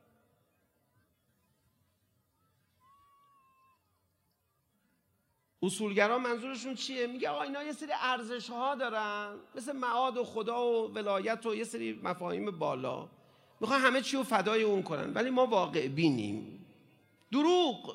اصولگرا منظورشون چیه؟ میگه آقا اینا یه سری ارزش ها دارن، مثل معاد و خدا و ولایت و یه سری مفاهیم بالا، میخوان همه چی رو فدای اون کنن، ولی ما واقع بینیم. دروغ،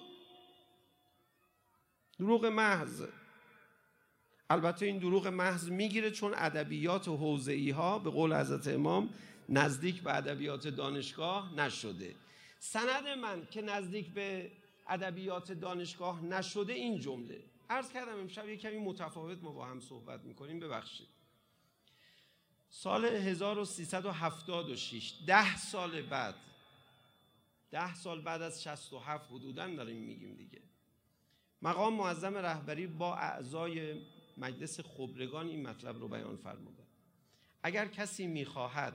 دروغ محض. البته این دروغ محض میگیره چون ادبیات حوزه‌ای ها به قول حضرت امام نزدیک به ادبیات دانشگاه نشده. سند من که نزدیک به ادبیات دانشگاه نشده این جمله. عرض کردم امشب یک کمی متفاوت ما با هم صحبت میکنیم، ببخشید. سال هزار و سیصد و هفتاد و شش، ده سال بعد، ده سال بعد از شصت و هفت حدوداً داریم میگیم دیگه، مقام معظم رهبری با اعضای مجلس خبرگان این مطلب رو بیان فرمودن. اگر کسی میخواهد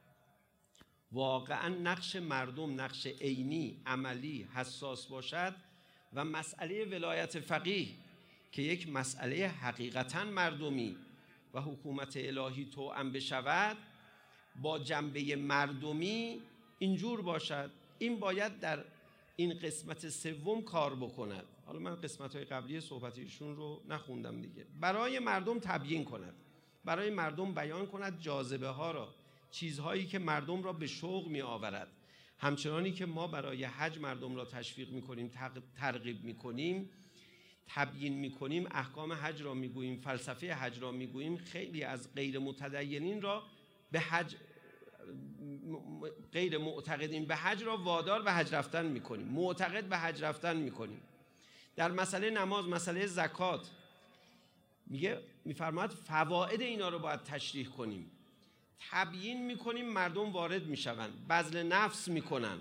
واقعا نقش مردم نقش عینی، عملی، حساس باشد و مسئله ولایت فقیه که یک مسئله حقیقتا مردمی و حکومت الهی توأم بشود، با جنبه مردمی اینجور باشد، این باید در این قسمت سوم کار بکند. حالا من قسمت‌های قبلی صحبتیشون رو نخوندم دیگه. برای مردم تبیین کند، برای مردم بیان کند جاذبه ها را، چیزهایی که مردم را به شوق می آورد. همچنانی که ما برای حج مردم را تشویق می کنیم، ترغیب می کنیم، تبیین می کنیم، احکام حج را می گوییم، فلسفه حج را می گوییم، خیلی از غیر متدینین را به حج، غیر معتقدین به حج را وادار به حج رفتن می کنیم، معتقد به حج رفتن می کنیم. در مسئله نماز، مسئله زکات میگه، میفرماید فواید اینا رو باید تشریح کنیم. تبیین میکنیم، مردم وارد میشون، بذل نفس میکنن.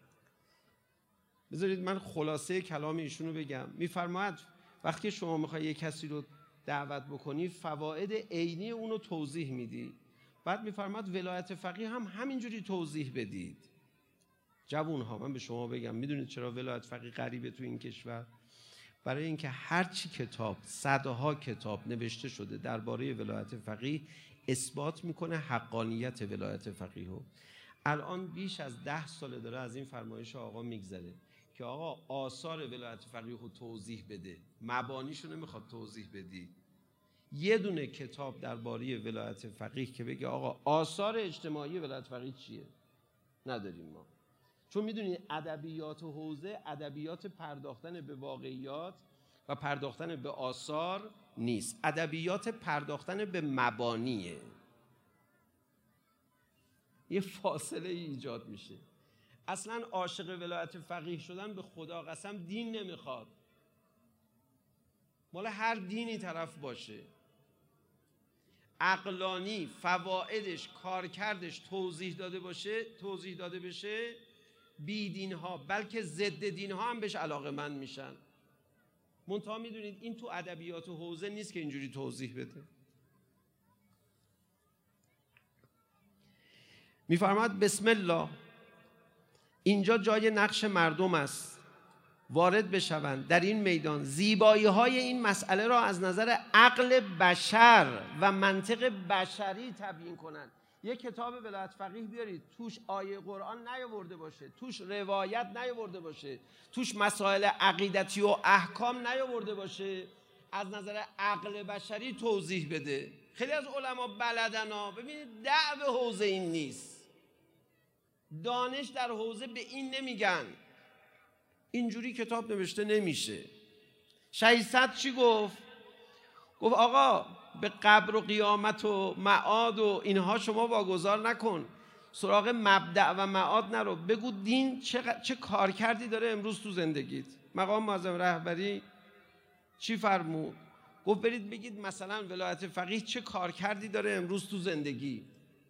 بذارید من خلاصه کلام ایشونو بگم. میفرماید وقتی شما میخوای یک کسی رو دعوت بکنی فواید عینی اونو توضیح میدی. بعد میفرماید ولایت فقیه هم همینجوری توضیح بدید. جوون ها من به شما بگم، میدونید چرا ولایت فقیه غریبه تو این کشور؟ برای اینکه هر چی کتاب، صدها کتاب نوشته شده درباره ولایت فقیه اثبات میکنه حقانیت ولایت فقیه. الان بیش از ده ساله داره از این فرمایش آقا میگذره که آقا آثار ولایت فقیه رو توضیح بده، مبانیشو نمیخواد توضیح بدی. یه دونه کتاب درباره ولایت فقیه که بگه آقا آثار اجتماعی ولایت فقیه چیه نداریم ما. چون میدونید ادبیات و حوزه ادبیات پرداختن به واقعیات و پرداختن به آثار نیست، ادبیات پرداختن به مبانیه. یه فاصله ایجاد میشه. اصلا عاشق ولایت فقیه شدن به خدا قسم دین نمیخواد، مال هر دینی طرف باشه. عقلانی فوائدش، کارکردش توضیح داده باشه، توضیح داده بشه، بی دین ها بلکه ضد دین ها هم بهش علاقه‌مند میشن. منتها میدونید این تو ادبیات و حوزه نیست که اینجوری توضیح بده. میفرماد بسم الله، اینجا جای نقش مردم است وارد بشوند در این میدان، زیبایی های این مسئله را از نظر عقل بشر و منطق بشری تبیین کنند. یک کتاب ولایت فقیه بیارید توش آیه قرآن نیاورده باشه، توش روایت نیاورده باشه، توش مسائل عقیدتی و احکام نیاورده باشه، از نظر عقل بشری توضیح بده. خیلی از علما بلدن ها. ببینید دعو حوزه این نیست، دانش در حوزه به این نمیگن. اینجوری کتاب نوشته نمیشه. شهید صدر چی گفت؟ گفت آقا به قبر و قیامت و معاد و اینها شما واگذار نکن، سراغ مبدأ و معاد نرو، بگو دین چه, چه کار کردی داره امروز تو زندگیت. مقام معظم رهبری چی فرمود؟ گفت برید بگید مثلا ولایت فقیه چه کار کردی داره امروز تو زندگی.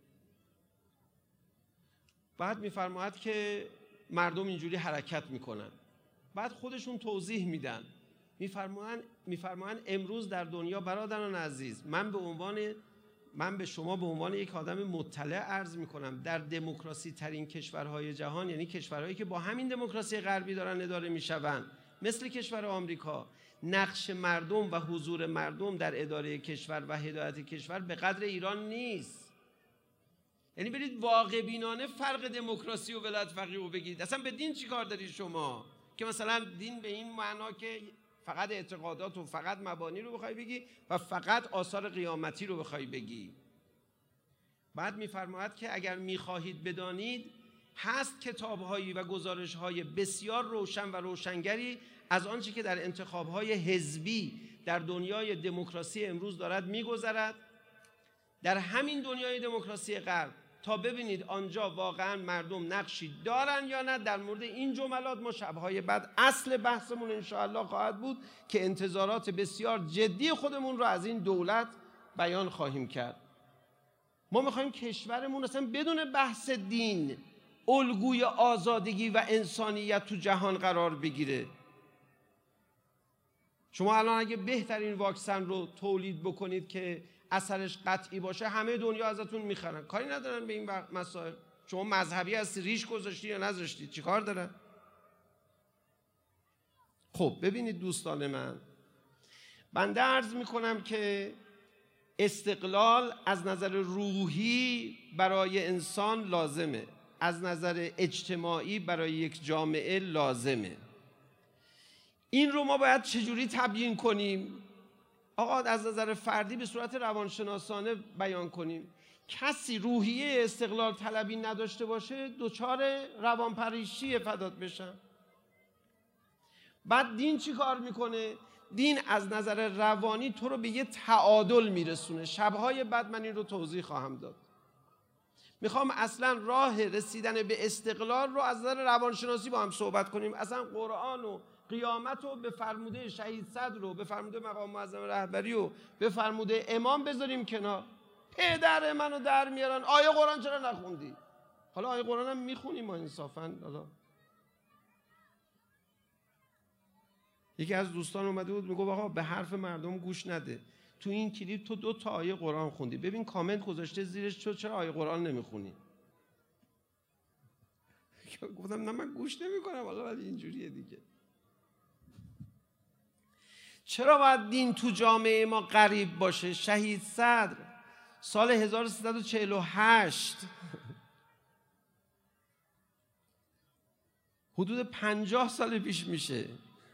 بعد میفرماید که مردم اینجوری حرکت میکنن، بعد خودشون توضیح میدن. میفرمایند میفرمایند امروز در دنیا برادران عزیز، من به عنوان من به شما به عنوان یک آدم مطلع عرض میکنم، در دموکراسی ترین کشورهای جهان، یعنی کشورهایی که با همین دموکراسی غربی دارن اداره میشوند، مثل کشور آمریکا، نقش مردم و حضور مردم در اداره کشور و هدایت کشور به قدر ایران نیست. یعنی برید واقع بینانه فرق دموکراسی و ولایت فقیه رو بگید. اصلا به دین چی کار دارید شما که مثلا دین به این معنا که فقط اعتقادات و فقط مبانی رو بخوای بگی و فقط آثار قیامتی رو بخوای بگی. بعد میفرماید که اگر میخواهید بدانید هست کتاب‌هایی و گزارش‌های بسیار روشن و روشنگری از آنچه که در انتخاب‌های حزبی در دنیای دموکراسی امروز دارد میگذرد، در همین دنیای دموکراسی غرب، تا ببینید آنجا واقعا مردم نقشی دارن یا نه. در مورد این جملات ما شب‌های بعد اصل بحثمون انشاءالله خواهد بود که انتظارات بسیار جدی خودمون رو از این دولت بیان خواهیم کرد. ما میخوایم کشورمون اصلا بدون بحث دین الگوی آزادگی و انسانیت تو جهان قرار بگیره. شما الان اگه بهترین واکسن رو تولید بکنید که اثرش قطعی باشه، همه دنیا ازتون میخرن، کاری ندارن به این مسائل. شما مذهبی هستی، ریش گذاشتی یا نذاشتی، چی کار دارن؟ خب ببینید دوستان من، بنده عرض میکنم که استقلال از نظر روحی برای انسان لازمه، از نظر اجتماعی برای یک جامعه لازمه. این رو ما باید چجوری تبیین کنیم؟ آقا از نظر فردی به صورت روانشناسانه بیان کنیم. کسی روحیه استقلال طلبی نداشته باشه دچار روانپریشی فدات بشن. بعد دین چی کار میکنه؟ دین از نظر روانی تو رو به یه تعادل میرسونه. شبهای بعد من این رو توضیح خواهم داد. میخوام اصلا راه رسیدن به استقلال رو از نظر روانشناسی با هم صحبت کنیم. اصلا قرآن و قیامت رو به فرموده شهید صدر رو به فرموده مقام معظم رهبری و به فرموده امام بذاریم کنار. پدر منو در میارن آیه قرآن چرا نخوندی؟ حالا آیه قرآن هم میخونیم ما انصافا. حالا یکی از دوستان اومده بود میگه آقا به حرف مردم گوش نده، تو این کلیپ تو دو تا آیه قرآن خوندی، ببین کامنت گذاشته زیرش تو چرا آیه قرآن نمیخونی؟ گفتم نه من گوش نمیکنم، حالا ولی اینجوریه دیگه. چرا باید دین تو جامعه ما غریب باشه؟ شهید صدر سال هزار و سیصد و چهل و هشت حدود پنجاه سال پیش میشه،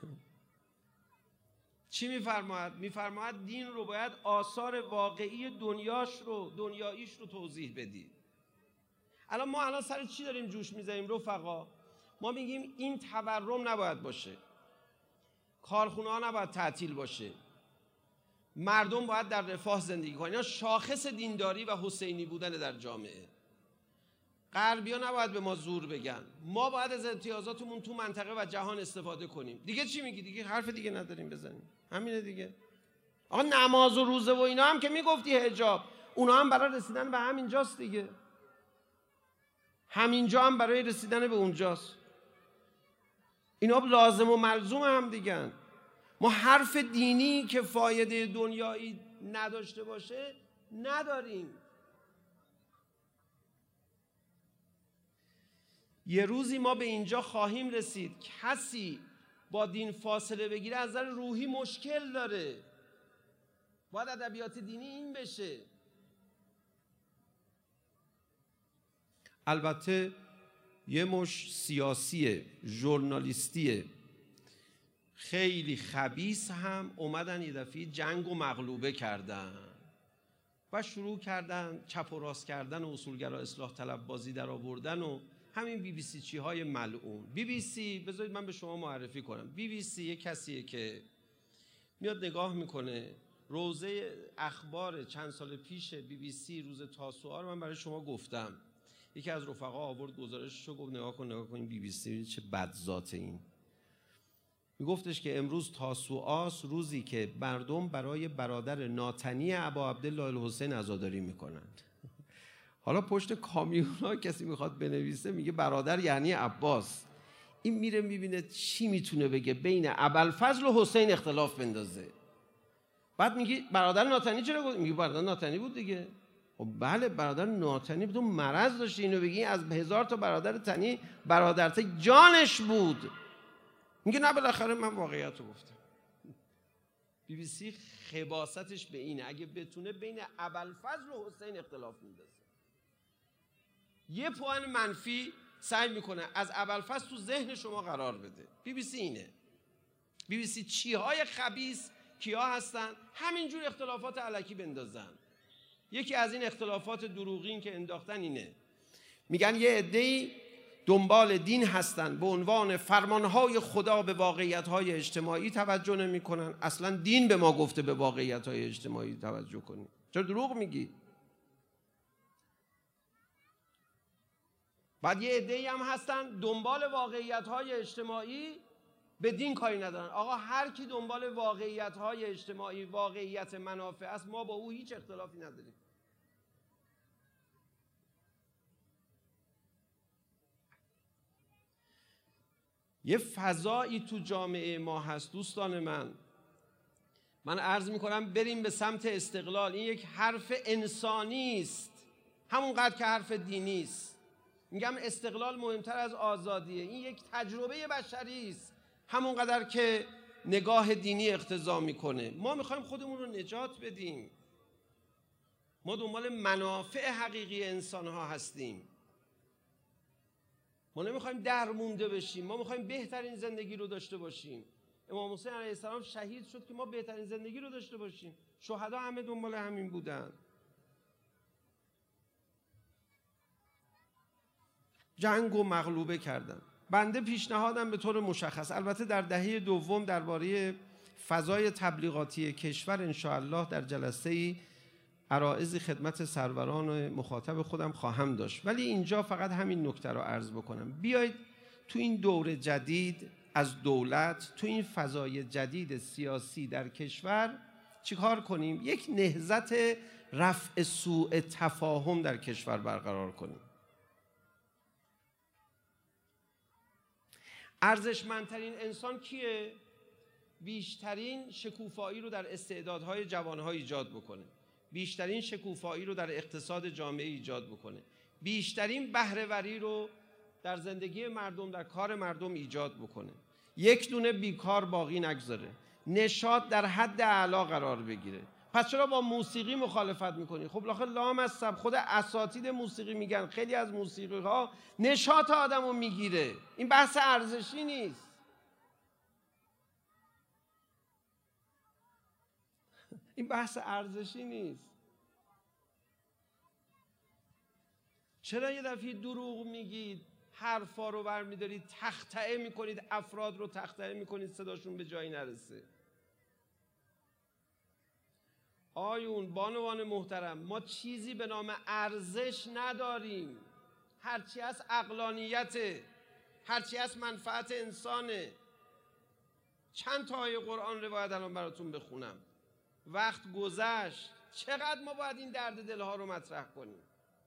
چی میفرماید؟ میفرماید دین رو باید آثار واقعی دنیاش رو دنیاییش رو توضیح بدی. الان ما الان سر چی داریم جوش میزنیم رفقا؟ ما میگیم این تورم نباید باشه، کارخونه ها نباید تعطیل باشه، مردم باید در رفاه زندگی کنن. اینا شاخص دینداری و حسینی بودن در جامعه. غربیا نباید به ما زور بگن، ما باید از امتیازاتمون تو منطقه و جهان استفاده کنیم. دیگه چی میگی؟ دیگه حرف دیگه نداریم بزنیم، همینه دیگه. آقا نماز و روزه و اینا هم که میگفتی حجاب، اونا هم برای رسیدن به همینجاست دیگه، همینجا هم برای رسیدن به اونجاست. اینا لازم و ملزوم هم دیگه. ما حرف دینی که فایده دنیایی نداشته باشه نداریم. یه روزی ما به اینجا خواهیم رسید کسی با دین فاصله بگیره از نظر روحی مشکل داره. باید ادبیات دینی این بشه. البته یه مش سیاسیه، ژورنالیستیه خیلی خبیث هم اومدن یه دفعه جنگ و مغلوبه کردن و شروع کردن چپ و راست کردن و اصولگرا اصلاح طلب بازی در آوردن و همین بی بی سی چی های ملعون. بی بی سی بذارید من به شما معرفی کنم. بی بی سی یه کسیه که میاد نگاه میکنه روزه اخبار چند سال پیش بی بی سی روز تاسوعا رو من برای شما گفتم. یکی از رفقا آورد گزارششو گفت نگاه کن نگاه کن این بی بی سی چه بدذات این. میگفتش که امروز تاسوعاست، روزی که مردم برای برادر ناتنی ابا عبدالله الحسین عزاداری میکنن. حالا پشت کامیونا کسی میخواد بنویسه میگه برادر یعنی عباس. این میره میبینه چی میتونه بگه بین ابوالفضل و حسین اختلاف بندازه. بعد میگه برادر ناتنی چرا گفت؟ میگه برادر ناتنی بود دیگه. خب بله برادر ناتنی بود، مرض داشته اینو بگی از هزار تا برادر تنی برادرته جانش بود. میگه نه بالاخره من واقعیت رو گفتم. بی بی سی خباستش به اینه اگه بتونه بین ابوالفضل و حسین اختلاف میندازه. یه پوان منفی سعی میکنه از ابوالفضل تو ذهن شما قرار بده. بی بی سی اینه. بی بی سی چی های خبیث کیا هستن؟ همینجور اختلافات الکی بندازن. یکی از این اختلافات دروغین که انداختن اینه، میگن یه عده‌ای دنبال دین هستن به عنوان فرمانهای خدا به واقعیت‌های اجتماعی توجه نمی‌کنن. اصلا دین به ما گفته به واقعیت‌های اجتماعی توجه کنیم. چرا دروغ میگی؟ بعد یه عده‌ای هم هستن دنبال واقعیت‌های اجتماعی به دین کاری ندارن. آقا هر کی دنبال واقعیت‌های اجتماعی، واقعیت منافع است، ما با او هیچ اختلافی نداریم. یه فضایی تو جامعه ما هست دوستان من. من عرض میکنم بریم به سمت استقلال. این یک حرف انسانی است همونقدر که حرف دینی است. میگم استقلال مهمتر از آزادیه. این یک تجربه بشری است همونقدر که نگاه دینی اقتضا میکنه. ما میخوایم خودمون رو نجات بدیم. ما دنبال منافع حقیقی انسان ها هستیم. ما نمیخوایم درمونده بشیم. ما میخوایم بهترین زندگی رو داشته باشیم. امام حسین علیه السلام شهید شد که ما بهترین زندگی رو داشته باشیم. شهدا همه دنبال همین بودن. جنگ و مغلوبه کردن. بنده پیشنهادم به طور مشخص، البته در دهه دوم درباره فضای تبلیغاتی کشور انشاءالله در جلسه‌ای عرائض خدمت سروران مخاطب خودم خواهم داشت، ولی اینجا فقط همین نکته رو عرض بکنم. بیایید تو این دور جدید از دولت، تو این فضای جدید سیاسی در کشور چیکار کنیم؟ یک نهضت رفع سوء تفاهم در کشور برقرار کنیم. ارزشمندترین انسان کیه؟ بیشترین شکوفایی رو در استعدادهای جوانها ایجاد بکنه، بیشترین شکوفایی رو در اقتصاد جامعه ایجاد بکنه، بیشترین بهره‌وری رو در زندگی مردم، در کار مردم ایجاد بکنه، یک دونه بیکار باقی نگذاره، نشاط در حد اعلا قرار بگیره. پس چرا با موسیقی مخالفت میکنی؟ خب لاخه لامصب خود اساتید موسیقی میگن خیلی از موسیقی ها نشاط آدمو میگیره. این بحث ارزشی نیست. این بحث ارزشی نیست. چرا یه دفعه دروغ میگید، حرفا رو برمیدارید تخطئه میکنید، افراد رو تخطئه میکنید صداشون به جایی نرسه؟ آیون بانوان محترم، ما چیزی به نام ارزش نداریم. هرچی از عقلانیته، هرچی از منفعت انسانه. چند تا آیه قرآن روایت الان براتون بخونم. وقت گذشت، چقدر ما باید این درد دلها رو مطرح کنیم؟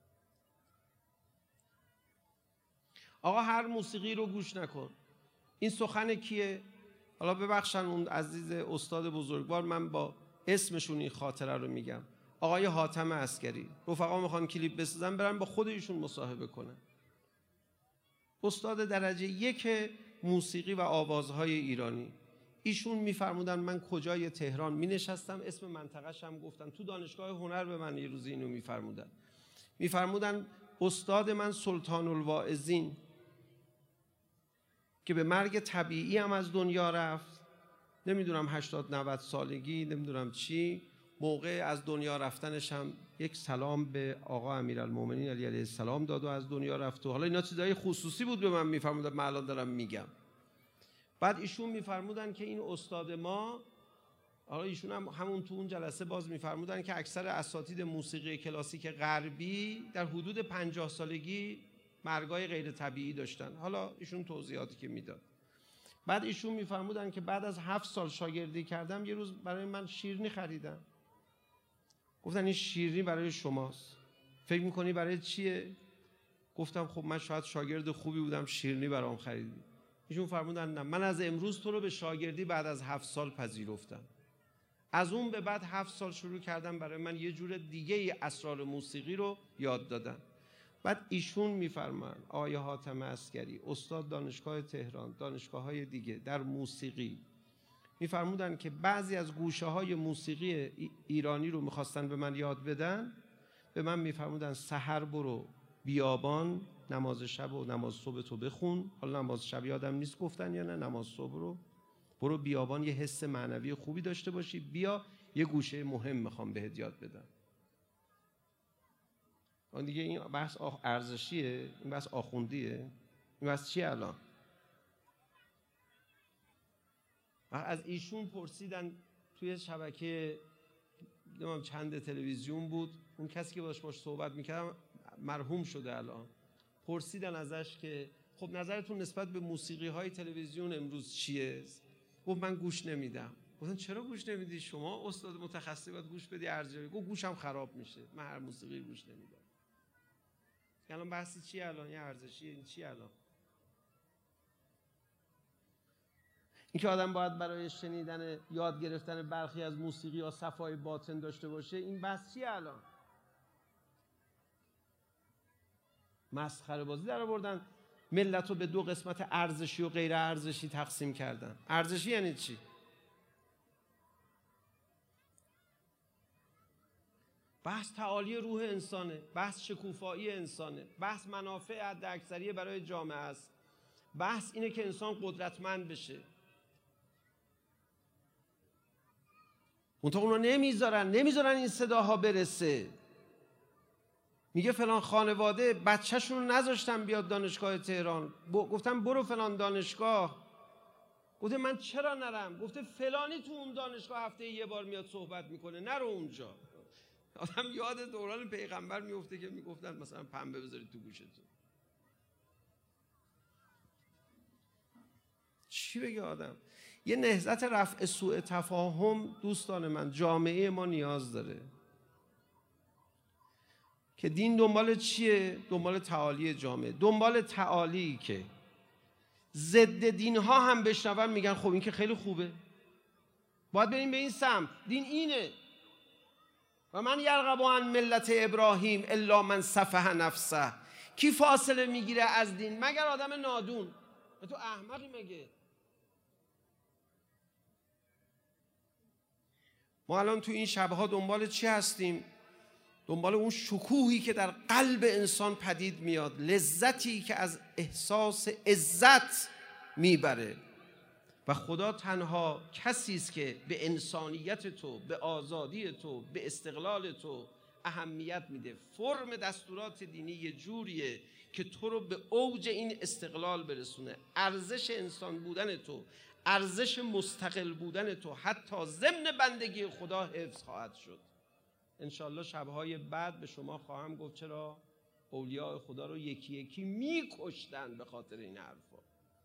آقا هر موسیقی رو گوش نکن. این سخن کیه؟ حالا ببخشن اون عزیز استاد بزرگوار، من با اسمشون این خاطره رو میگم. آقای حاتم عسکری. رفقا میخوان کلیپ بسازن، برن با خود ایشون مصاحبه کنن. استاد درجه یک موسیقی و آوازهای ایرانی. ایشون میفرمودن من کجای تهران مینشستم، اسم منطقه‌ش هم گفتن، تو دانشگاه هنر به من یه روزی اینو میفرمودن. میفرمودن استاد من سلطان الواعظین که به مرگ طبیعی هم از دنیا رفت، نمیدونم هشتاد نود سالگی، نمیدونم چی، موقع از دنیا رفتنش هم یک سلام به آقا امیرالمومنین علی علیه السلام داد و از دنیا رفت. و حالا اینا چیزای خصوصی بود به من میفرمودن، من الان دارم میگم. بعد ایشون میفرمودن که این استاد ما، حالا ایشون هم همون تو اون جلسه باز میفرمودن که اکثر اساتید موسیقی کلاسیک غربی در حدود پنجاه سالگی مرگای غیر طبیعی داشتن. حالا ایشون توضیحاتی که میداد. بعد ایشون میفرمودن که بعد از هفت سال شاگردی کردم، یه روز برای من شیرینی خریدن. گفتن این شیرینی برای شماست. فکر میکنی برای چیه؟ گفتم خب من شاید شاگرد خوبی بودم، شیرینی برام خریدی. ایشون فرمودن نه، من از امروز تو رو به شاگردی بعد از هفت سال پذیرفتم. از اون به بعد هفت سال شروع کردم برای من یه جور دیگه اسرار موسیقی رو یاد دادن. بعد ایشون میفرمان، آقای حاتم عسکری، استاد دانشگاه تهران، دانشگاه‌های دیگه در موسیقی، میفرمودن که بعضی از گوشه‌های موسیقی ایرانی رو میخواستن به من یاد بدن. به من میفرمودن سحر برو بیابان، نماز شب و نماز صبح تو بخون. حالا نماز شب یادم نیست گفتن یا نه، نماز صبح رو برو بیابان، یه حس معنوی خوبی داشته باشی، بیا یه گوشه مهم میخوام بهت یاد بدم. اون دیگه این بحث ارزشیه، این بحث آخوندیه، این بحث چیه الان؟ از ایشون پرسیدن توی شبکه نمیدونم چند تلویزیون بود، اون کسی که باش باش صحبت میکردم مرحوم شده الان، پرسیدن ازش که خب نظرتون نسبت به موسیقی های تلویزیون امروز چیه؟ گفت من گوش نمیدم. گفتن چرا گوش نمیدی؟ شما استاد متخصص باید گوش بدی ارزیابی. گفت گوشم خراب میشه، من هر موسیقی گوش نمیدم. الان بحثی چیه الان؟ یه ارزشیه این چیه الان؟ این که آدم باید برای شنیدن یاد گرفتن برخی از موسیقی یا صفای باطن داشته باشه، این بحث چیه الان؟ مسخره بازی در آوردن، ملت رو به دو قسمت ارزشی و غیر ارزشی تقسیم کردن. ارزشی یعنی چی؟ بحث تعالی روح انسانه، بحث شکوفایی انسانه، بحث منافع حد اکثریه برای جامعه است، بحث اینه که انسان قدرتمند بشه. منطقه اون رو نمیذارن، نمیذارن این صداها برسه. میگه فلان خانواده بچه‌شون رو نذاشتن بیاد دانشگاه تهران، گفتم برو فلان دانشگاه. گفته من چرا نرم؟ گفته فلانی تو اون دانشگاه هفته یه بار میاد صحبت میکنه، نرو اونجا. آدم یاد دوران پیغمبر میفته که میگفتن مثلا پنبه بذارید تو گوشتون. چی بگه آدم؟ یه نهضت رفع سوء تفاهم دوستان من جامعه ما نیاز داره که دین دنبال چیه؟ دنبال تعالی جامعه، دنبال تعالی که ضد دین ها هم بشنون میگن خب این که خیلی خوبه، باید بریم به این سمت، دین اینه. و من یرغب عن ملت ابراهیم الا من سفه نفسه. کی فاصله میگیره از دین مگر آدم نادون؟ تو احمقی مگه؟ ما الان تو این شبها دنبال چی هستیم؟ دنبال اون شکوهی که در قلب انسان پدید میاد، لذتی که از احساس عزت میبره. و خدا تنها کسی است که به انسانیت تو، به آزادی تو، به استقلال تو اهمیت میده. فرم دستورات دینی یه جوریه که تو رو به اوج این استقلال برسونه. ارزش انسان بودن تو، ارزش مستقل بودن تو حتی ضمن بندگی خدا حفظ خواهد شد. انشالله شبهای بعد به شما خواهم گفت چرا اولیاء خدا رو یکی یکی میکشتن به خاطر این حرفا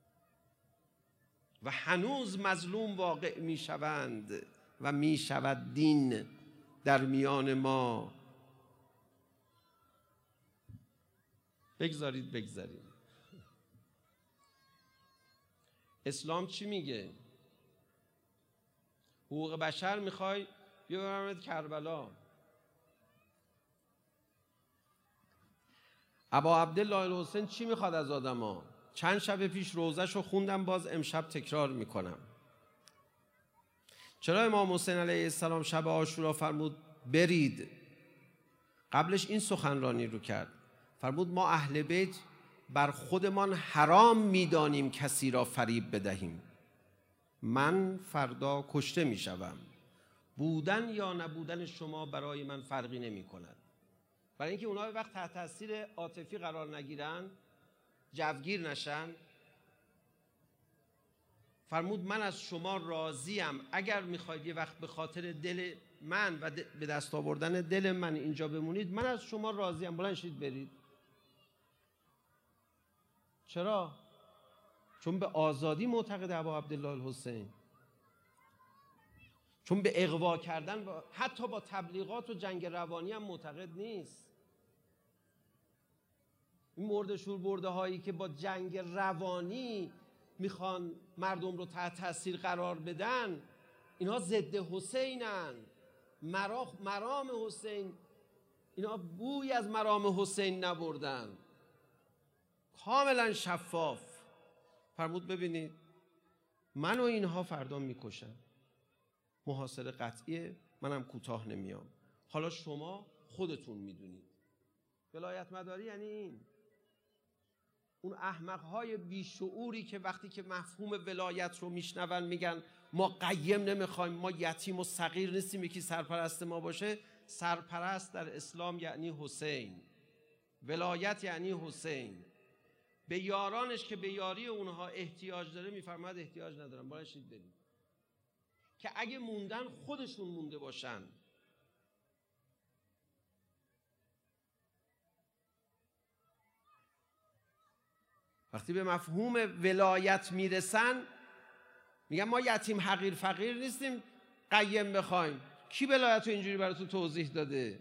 و هنوز مظلوم واقع میشوند و میشود دین در میان ما. بگذارید بگذارید. اسلام چی میگه؟ حقوق بشر میخوای بیا برمت کربلا. ابا عبدالله الحسین چی میخواد از آدم ها؟ چند شب پیش روزش رو خوندم، باز امشب تکرار میکنم. چرا امام حسین علیه السلام شب عاشورا فرمود برید؟ قبلش این سخنرانی رو کرد، فرمود ما اهل بیت بر خودمان حرام میدانیم کسی را فریب بدهیم. من فردا کشته میشوم، بودن یا نبودن شما برای من فرقی نمی کند. برای اینکه اونها به وقت تحت تاثیر عاطفی قرار نگیرن، جوگیر نشن، فرمود من از شما راضیم اگر میخواید یه وقت به خاطر دل من و به دست آوردن دل من اینجا بمونید، من از شما راضیم، بلند شید برید. چرا؟ چون به آزادی معتقد ابا عبدالله الحسین، چون به اغوا کردن و حتی با تبلیغات و جنگ روانی هم معتقد نیست. این مرد شور برده هایی که با جنگ روانی میخوان مردم رو تحت تاثیر قرار بدن، اینها ضد حسینن. مرام حسین، اینها بوی از مرام حسین نبردن، کاملا شفاف. فرمود ببینید من و اینها فردا میکشن، محاصره قطعیه، منم کوتاه نمیام. حالا شما خودتون میدونید. ولایت مداری یعنی این. اون احمقهای بیشعوری که وقتی که مفهوم ولایت رو میشنون میگن ما قیم نمیخوایم، ما یتیم و صغیر نیستیم یکی سرپرست ما باشه. سرپرست در اسلام یعنی حسین، ولایت یعنی حسین. به یارانش که به یاری اونها احتیاج داره میفرماید احتیاج ندارم، باشید برید. که اگه موندن خودشون مونده باشن. وقتی به مفهوم ولایت میرسن میگن ما یتیم حقیر فقیر نیستیم قیم بخوایم. کی ولایت رو اینجوری براتون توضیح داده؟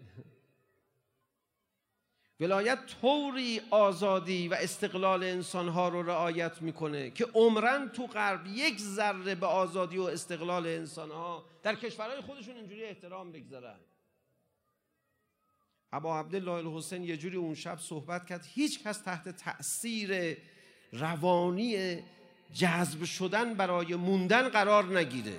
ولایت طوری آزادی و استقلال انسانها رو رعایت میکنه که عمرن تو غرب یک ذره به آزادی و استقلال انسانها در کشورهای خودشون اینجوری احترام بگذارن. ابا عبدالله الحسین یه جوری اون شب صحبت کرد هیچ کس تحت تأثیر روانی جذب شدن برای موندن قرار نگیره.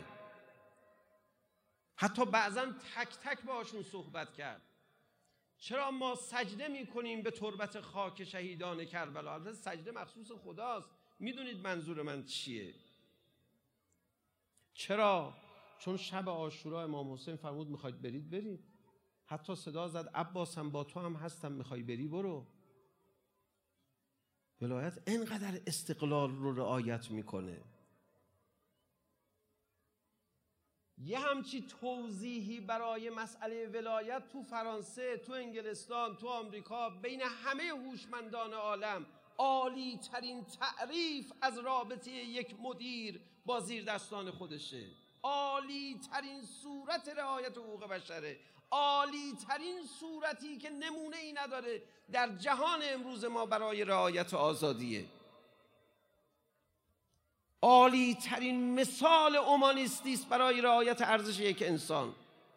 حتی بعضا تک تک باشون صحبت کرد. چرا ما سجده می کنیم به تربت خاک شهیدان کربلا؟ البته سجده مخصوص خداست، میدونید منظور من چیه. چرا؟ چون شب عاشورا امام حسین فرمود میخواید برید برید. حتی صدا زد عباسم با تو هم هستم، میخوای بری برو. ولایت اینقدر استقلال رو رعایت میکنه. یه همچی توضیحی برای مسئله ولایت تو فرانسه، تو انگلستان، تو آمریکا، بین همه هوشمندان عالم عالی ترین تعریف از رابطه یک مدیر با زیر دستان خودشه. عالی ترین صورت رعایت حقوق بشره، عالی ترین صورتی که نمونه ای نداره در جهان امروز ما برای رعایت آزادیه. عالی ترین مثال اومانیستی است برای رعایت ارزش یک انسان.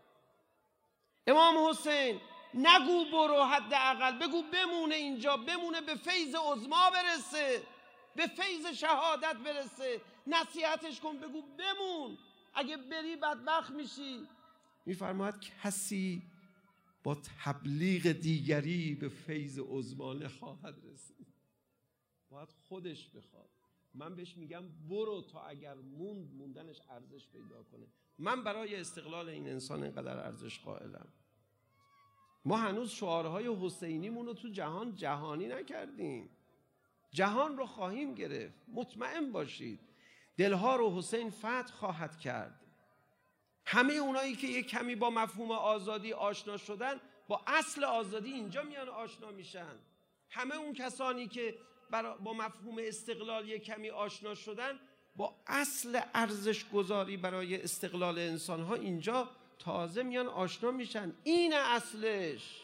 امام حسین نگو برو، حداقل بگو بمونه اینجا، بمونه به فیض عظما برسه، به فیض شهادت برسه. نصیحتش کن، بگو بمون، اگه بری بدبخت میشی. میفرماید کسی با تبلیغ دیگری به فیض عظما نخواهد رسید، باید خودش بخواد. من بهش میگم برو تا اگر موند موندنش ارزش پیدا کنه. من برای استقلال این انسان اینقدر ارزش قائلم. ما هنوز شعارهای حسینیمون رو تو جهان جهانی نکردیم. جهان رو خواهیم گرفت، مطمئن باشید. دلها رو حسین فتح خواهد کرد. همه اونایی که یک کمی با مفهوم آزادی آشنا شدن، با اصل آزادی اینجا میان آشنا میشن. همه اون کسانی که با مفهوم استقلال یک کمی آشنا شدن، با اصل ارزش گذاری برای استقلال انسانها اینجا تازه میان آشنا میشن. این اصلش.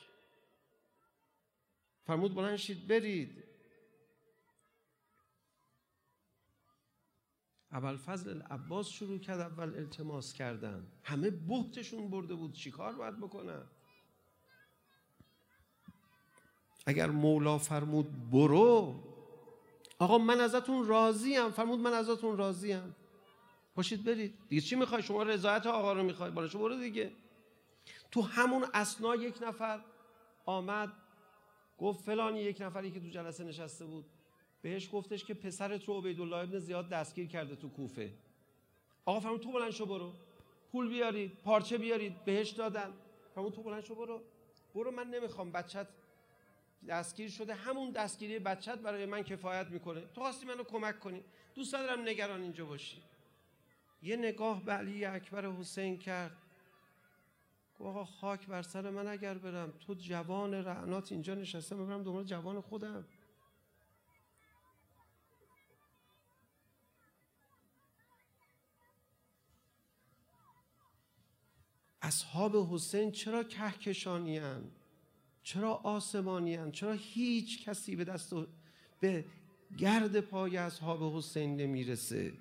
فرمود بلند شید برید. ابوالفضل العباس شروع کرد اول التماس کردن. همه بهتشون برده بود، چیکار باید بکنن؟ اگر مولا فرمود برو، آقا من ازتون راضیم، فرمود من ازتون راضیم، باشید برید دیگه. چی میخوای شما؟ رضایت آقا رو میخوای؟ بالاشو برو دیگه. تو همون اثنا یک نفر آمد گفت فلانی، یک نفری که تو جلسه نشسته بود، بهش گفتش که پسرت رو عبیدالله ابن زیاد دستگیر کرده تو کوفه. آقا فرمود تو بلند شو برو، پول بیارید، پارچه بیارید، بهش دادن. فرمود تو بلند شو برو، برو، من نمیخوام، بچت دستگیر شده، همون دستگیری بچت برای من کفایت میکنه، تو خواستی منو کمک کنی، دوست ندارم نگران اینجا باشی. یه نگاه به علی اکبر حسین کرد، گفت آقا خاک بر سر من اگر برم، تو جوان رعنات اینجا نشسته، من برم دنبال جوان خودم. اصحاب حسین چرا کهکشانیان؟ چرا آسمانیان؟ چرا هیچ کسی به دست و به گرد پای اصحاب حسین نمیرسه؟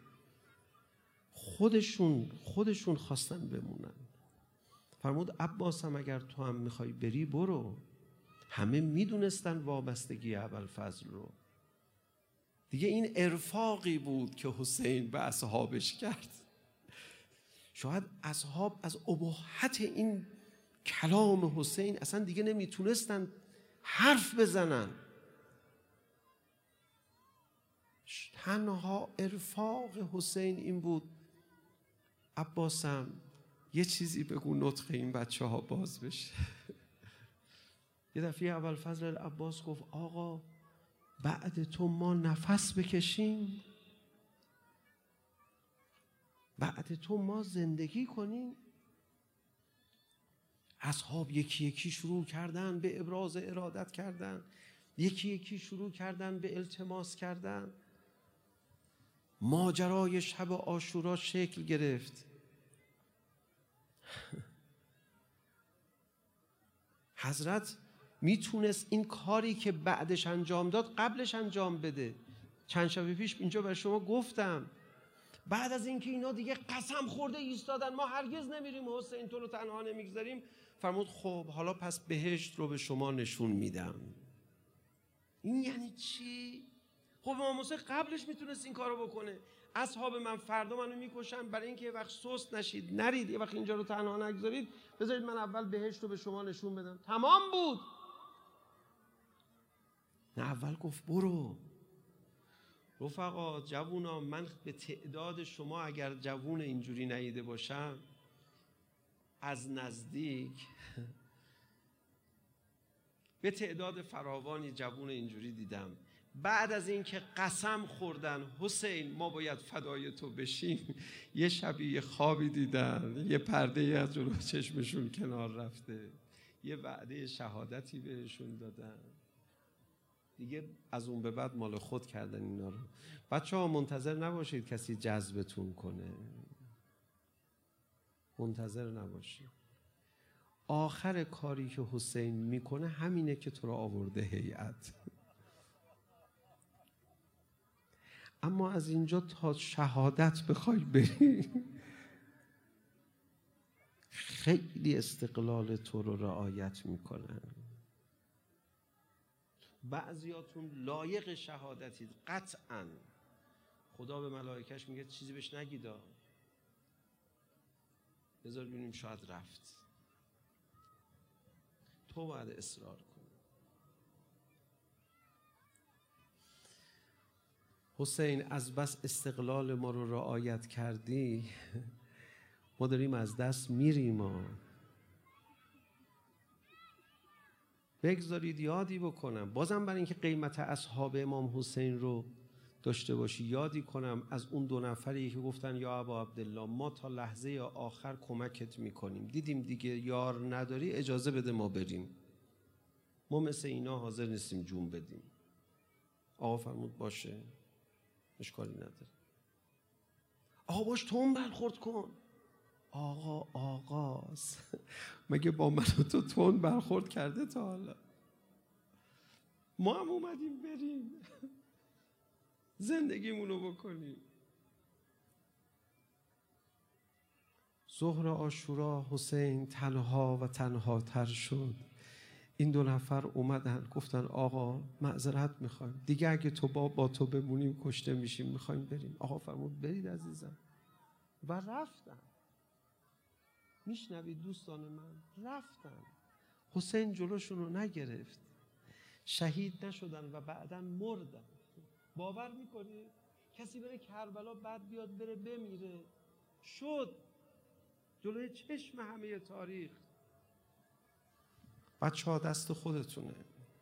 خودشون خودشون خواستن بمونن. فرمود عباس هم اگر تو هم میخوای بری برو. همه میدونستن وابستگی ابوالفضل رو. دیگه این ارفاقی بود که حسین به اصحابش کرد. شاید اصحاب از اباحت این کلام حسین اصلا دیگه نمیتونستن حرف بزنن. تنها ارفاق حسین این بود عباسم یه چیزی بگو نطق این بچه ها باز بشه. یه دفعه ابوالفضل العباس گفت آقا بعد تو ما نفس بکشیم؟ بعد تو ما زندگی کنیم؟ اصحاب یکی یکی شروع کردن به ابراز ارادت کردن، یکی یکی شروع کردن به التماس کردن. ماجرای شب عاشورا شکل گرفت. حضرت میتونست این کاری که بعدش انجام داد قبلش انجام بده. چند شب پیش اینجا به شما گفتم، بعد از اینکه اینا دیگه قسم خورده ایستادن ما هرگز نمیریم حسین تو رو تنها نمیگذاریم، فرمود خب حالا پس بهشت رو به شما نشون میدم. این یعنی چی؟ خب امام حسین قبلش میتونست این کارو بکنه. اصحاب من فردا منو میکشن، برای اینکه یه وقت سست نشید نرید، یه وقت اینجا رو تنها نگذارید، بذارید من اول بهشت رو به شما نشون بدم. تمام بود. نه اول گفت برو. رفقا جوونا، من به تعداد شما اگر جوون اینجوری ندیده باشم، از نزدیک به تعداد فراوانی جوون اینجوری دیدم. بعد از اینکه قسم خوردن حسین ما باید فدای تو بشیم، یه شبیه خوابی دیدن، یه پرده از جلو چشمشون کنار رفته، یه وعده شهادتی بهشون دادن، دیگه از اون به بعد مال خود کردن اینا رو. بچه ها منتظر نباشید کسی جذبتون کنه، منتظر نباشید. آخر کاری که حسین میکنه همینه که تو رو آورده هیئت. اما از اینجا تا شهادت بخوای بری خیلی استقلال تو رو رعایت میکنن. بعضیاتون لایق شهادتید قطعاً. خدا به ملائکش میگه چیزی بهش نگیدا، بذار ببینیم شاید رفت. تو باید اصرار کن. حسین از بس استقلال ما رو رعایت کردی ما داریم از دست میریم. ما بگذارید یادی بکنم، بازم برای اینکه قیمت اصحاب امام حسین رو داشته باشی یادی کنم از اون دو نفری که گفتن یا ابا عبدالله ما تا لحظه آخر کمکت میکنیم، دیدیم دیگه یار نداری اجازه بده ما بریم، ما مثل اینا حاضر نیستیم جون بدیم. آقا فرمود باشه اشکالی نداره. آقا باش تون برخورد کن. آقا آقاست مگه با من و تو تون برخورد کرده تا حالا؟ ما هم اومدیم بریم زندگیمونو بکنیم. ظهر عاشورا حسین تنها و تنها تر شد. این دو نفر اومدن گفتن آقا معذرت میخوایم دیگه، اگه تو با با تو بمونیم کشته میشیم، میخوایم بریم. آقا فرمود برید عزیزم و رفتن. میشنوید دوستان من؟ رفتن. حسین جلوشون رو نگرفت، شهید نشدن و بعداً مردن. باور میکنی کسی بره کربلا بعد بیاد بره بمیره؟ شد جلوی چشم همه تاریخ. بچه ها دست خودتونه.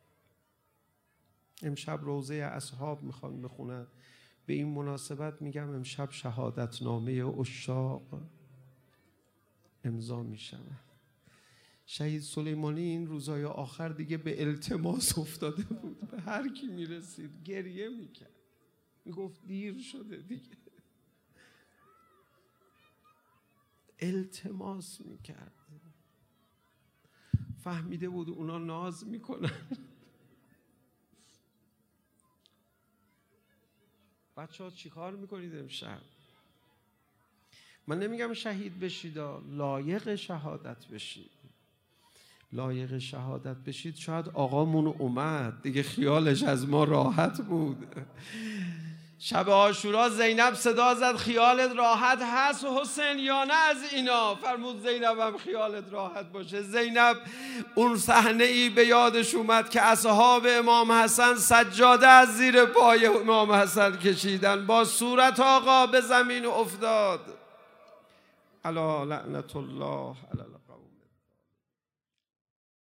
امشب روضه اصحاب میخوان بخونن. به این مناسبت میگم امشب شهادت نامه عشاق امضا میشود. شهید سلیمانی این روزهای آخر دیگه به التماس افتاده بود، به هر کی میرسید گریه میکرد، میگفت دیر شده دیگه، التماس میکرد. فهمیده بود اونا ناز میکنن. بچه ها چی کار میکنید امشب؟ من نمیگم شهید بشید، لایق شهادت بشید، لایق شهادت بشید. شاید آقامون اومد دیگه خیالش از ما راحت بود. شب عاشورا زینب صدا زد خیالت راحت هست حسین یا نه از اینا؟ فرمود زینب هم خیالت راحت باشه. زینب اون صحنه ای به یادش اومد که اصحاب امام حسن سجاده از زیر پای امام حسن کشیدن، با صورت آقا به زمین افتاد. الا لعنت الله علی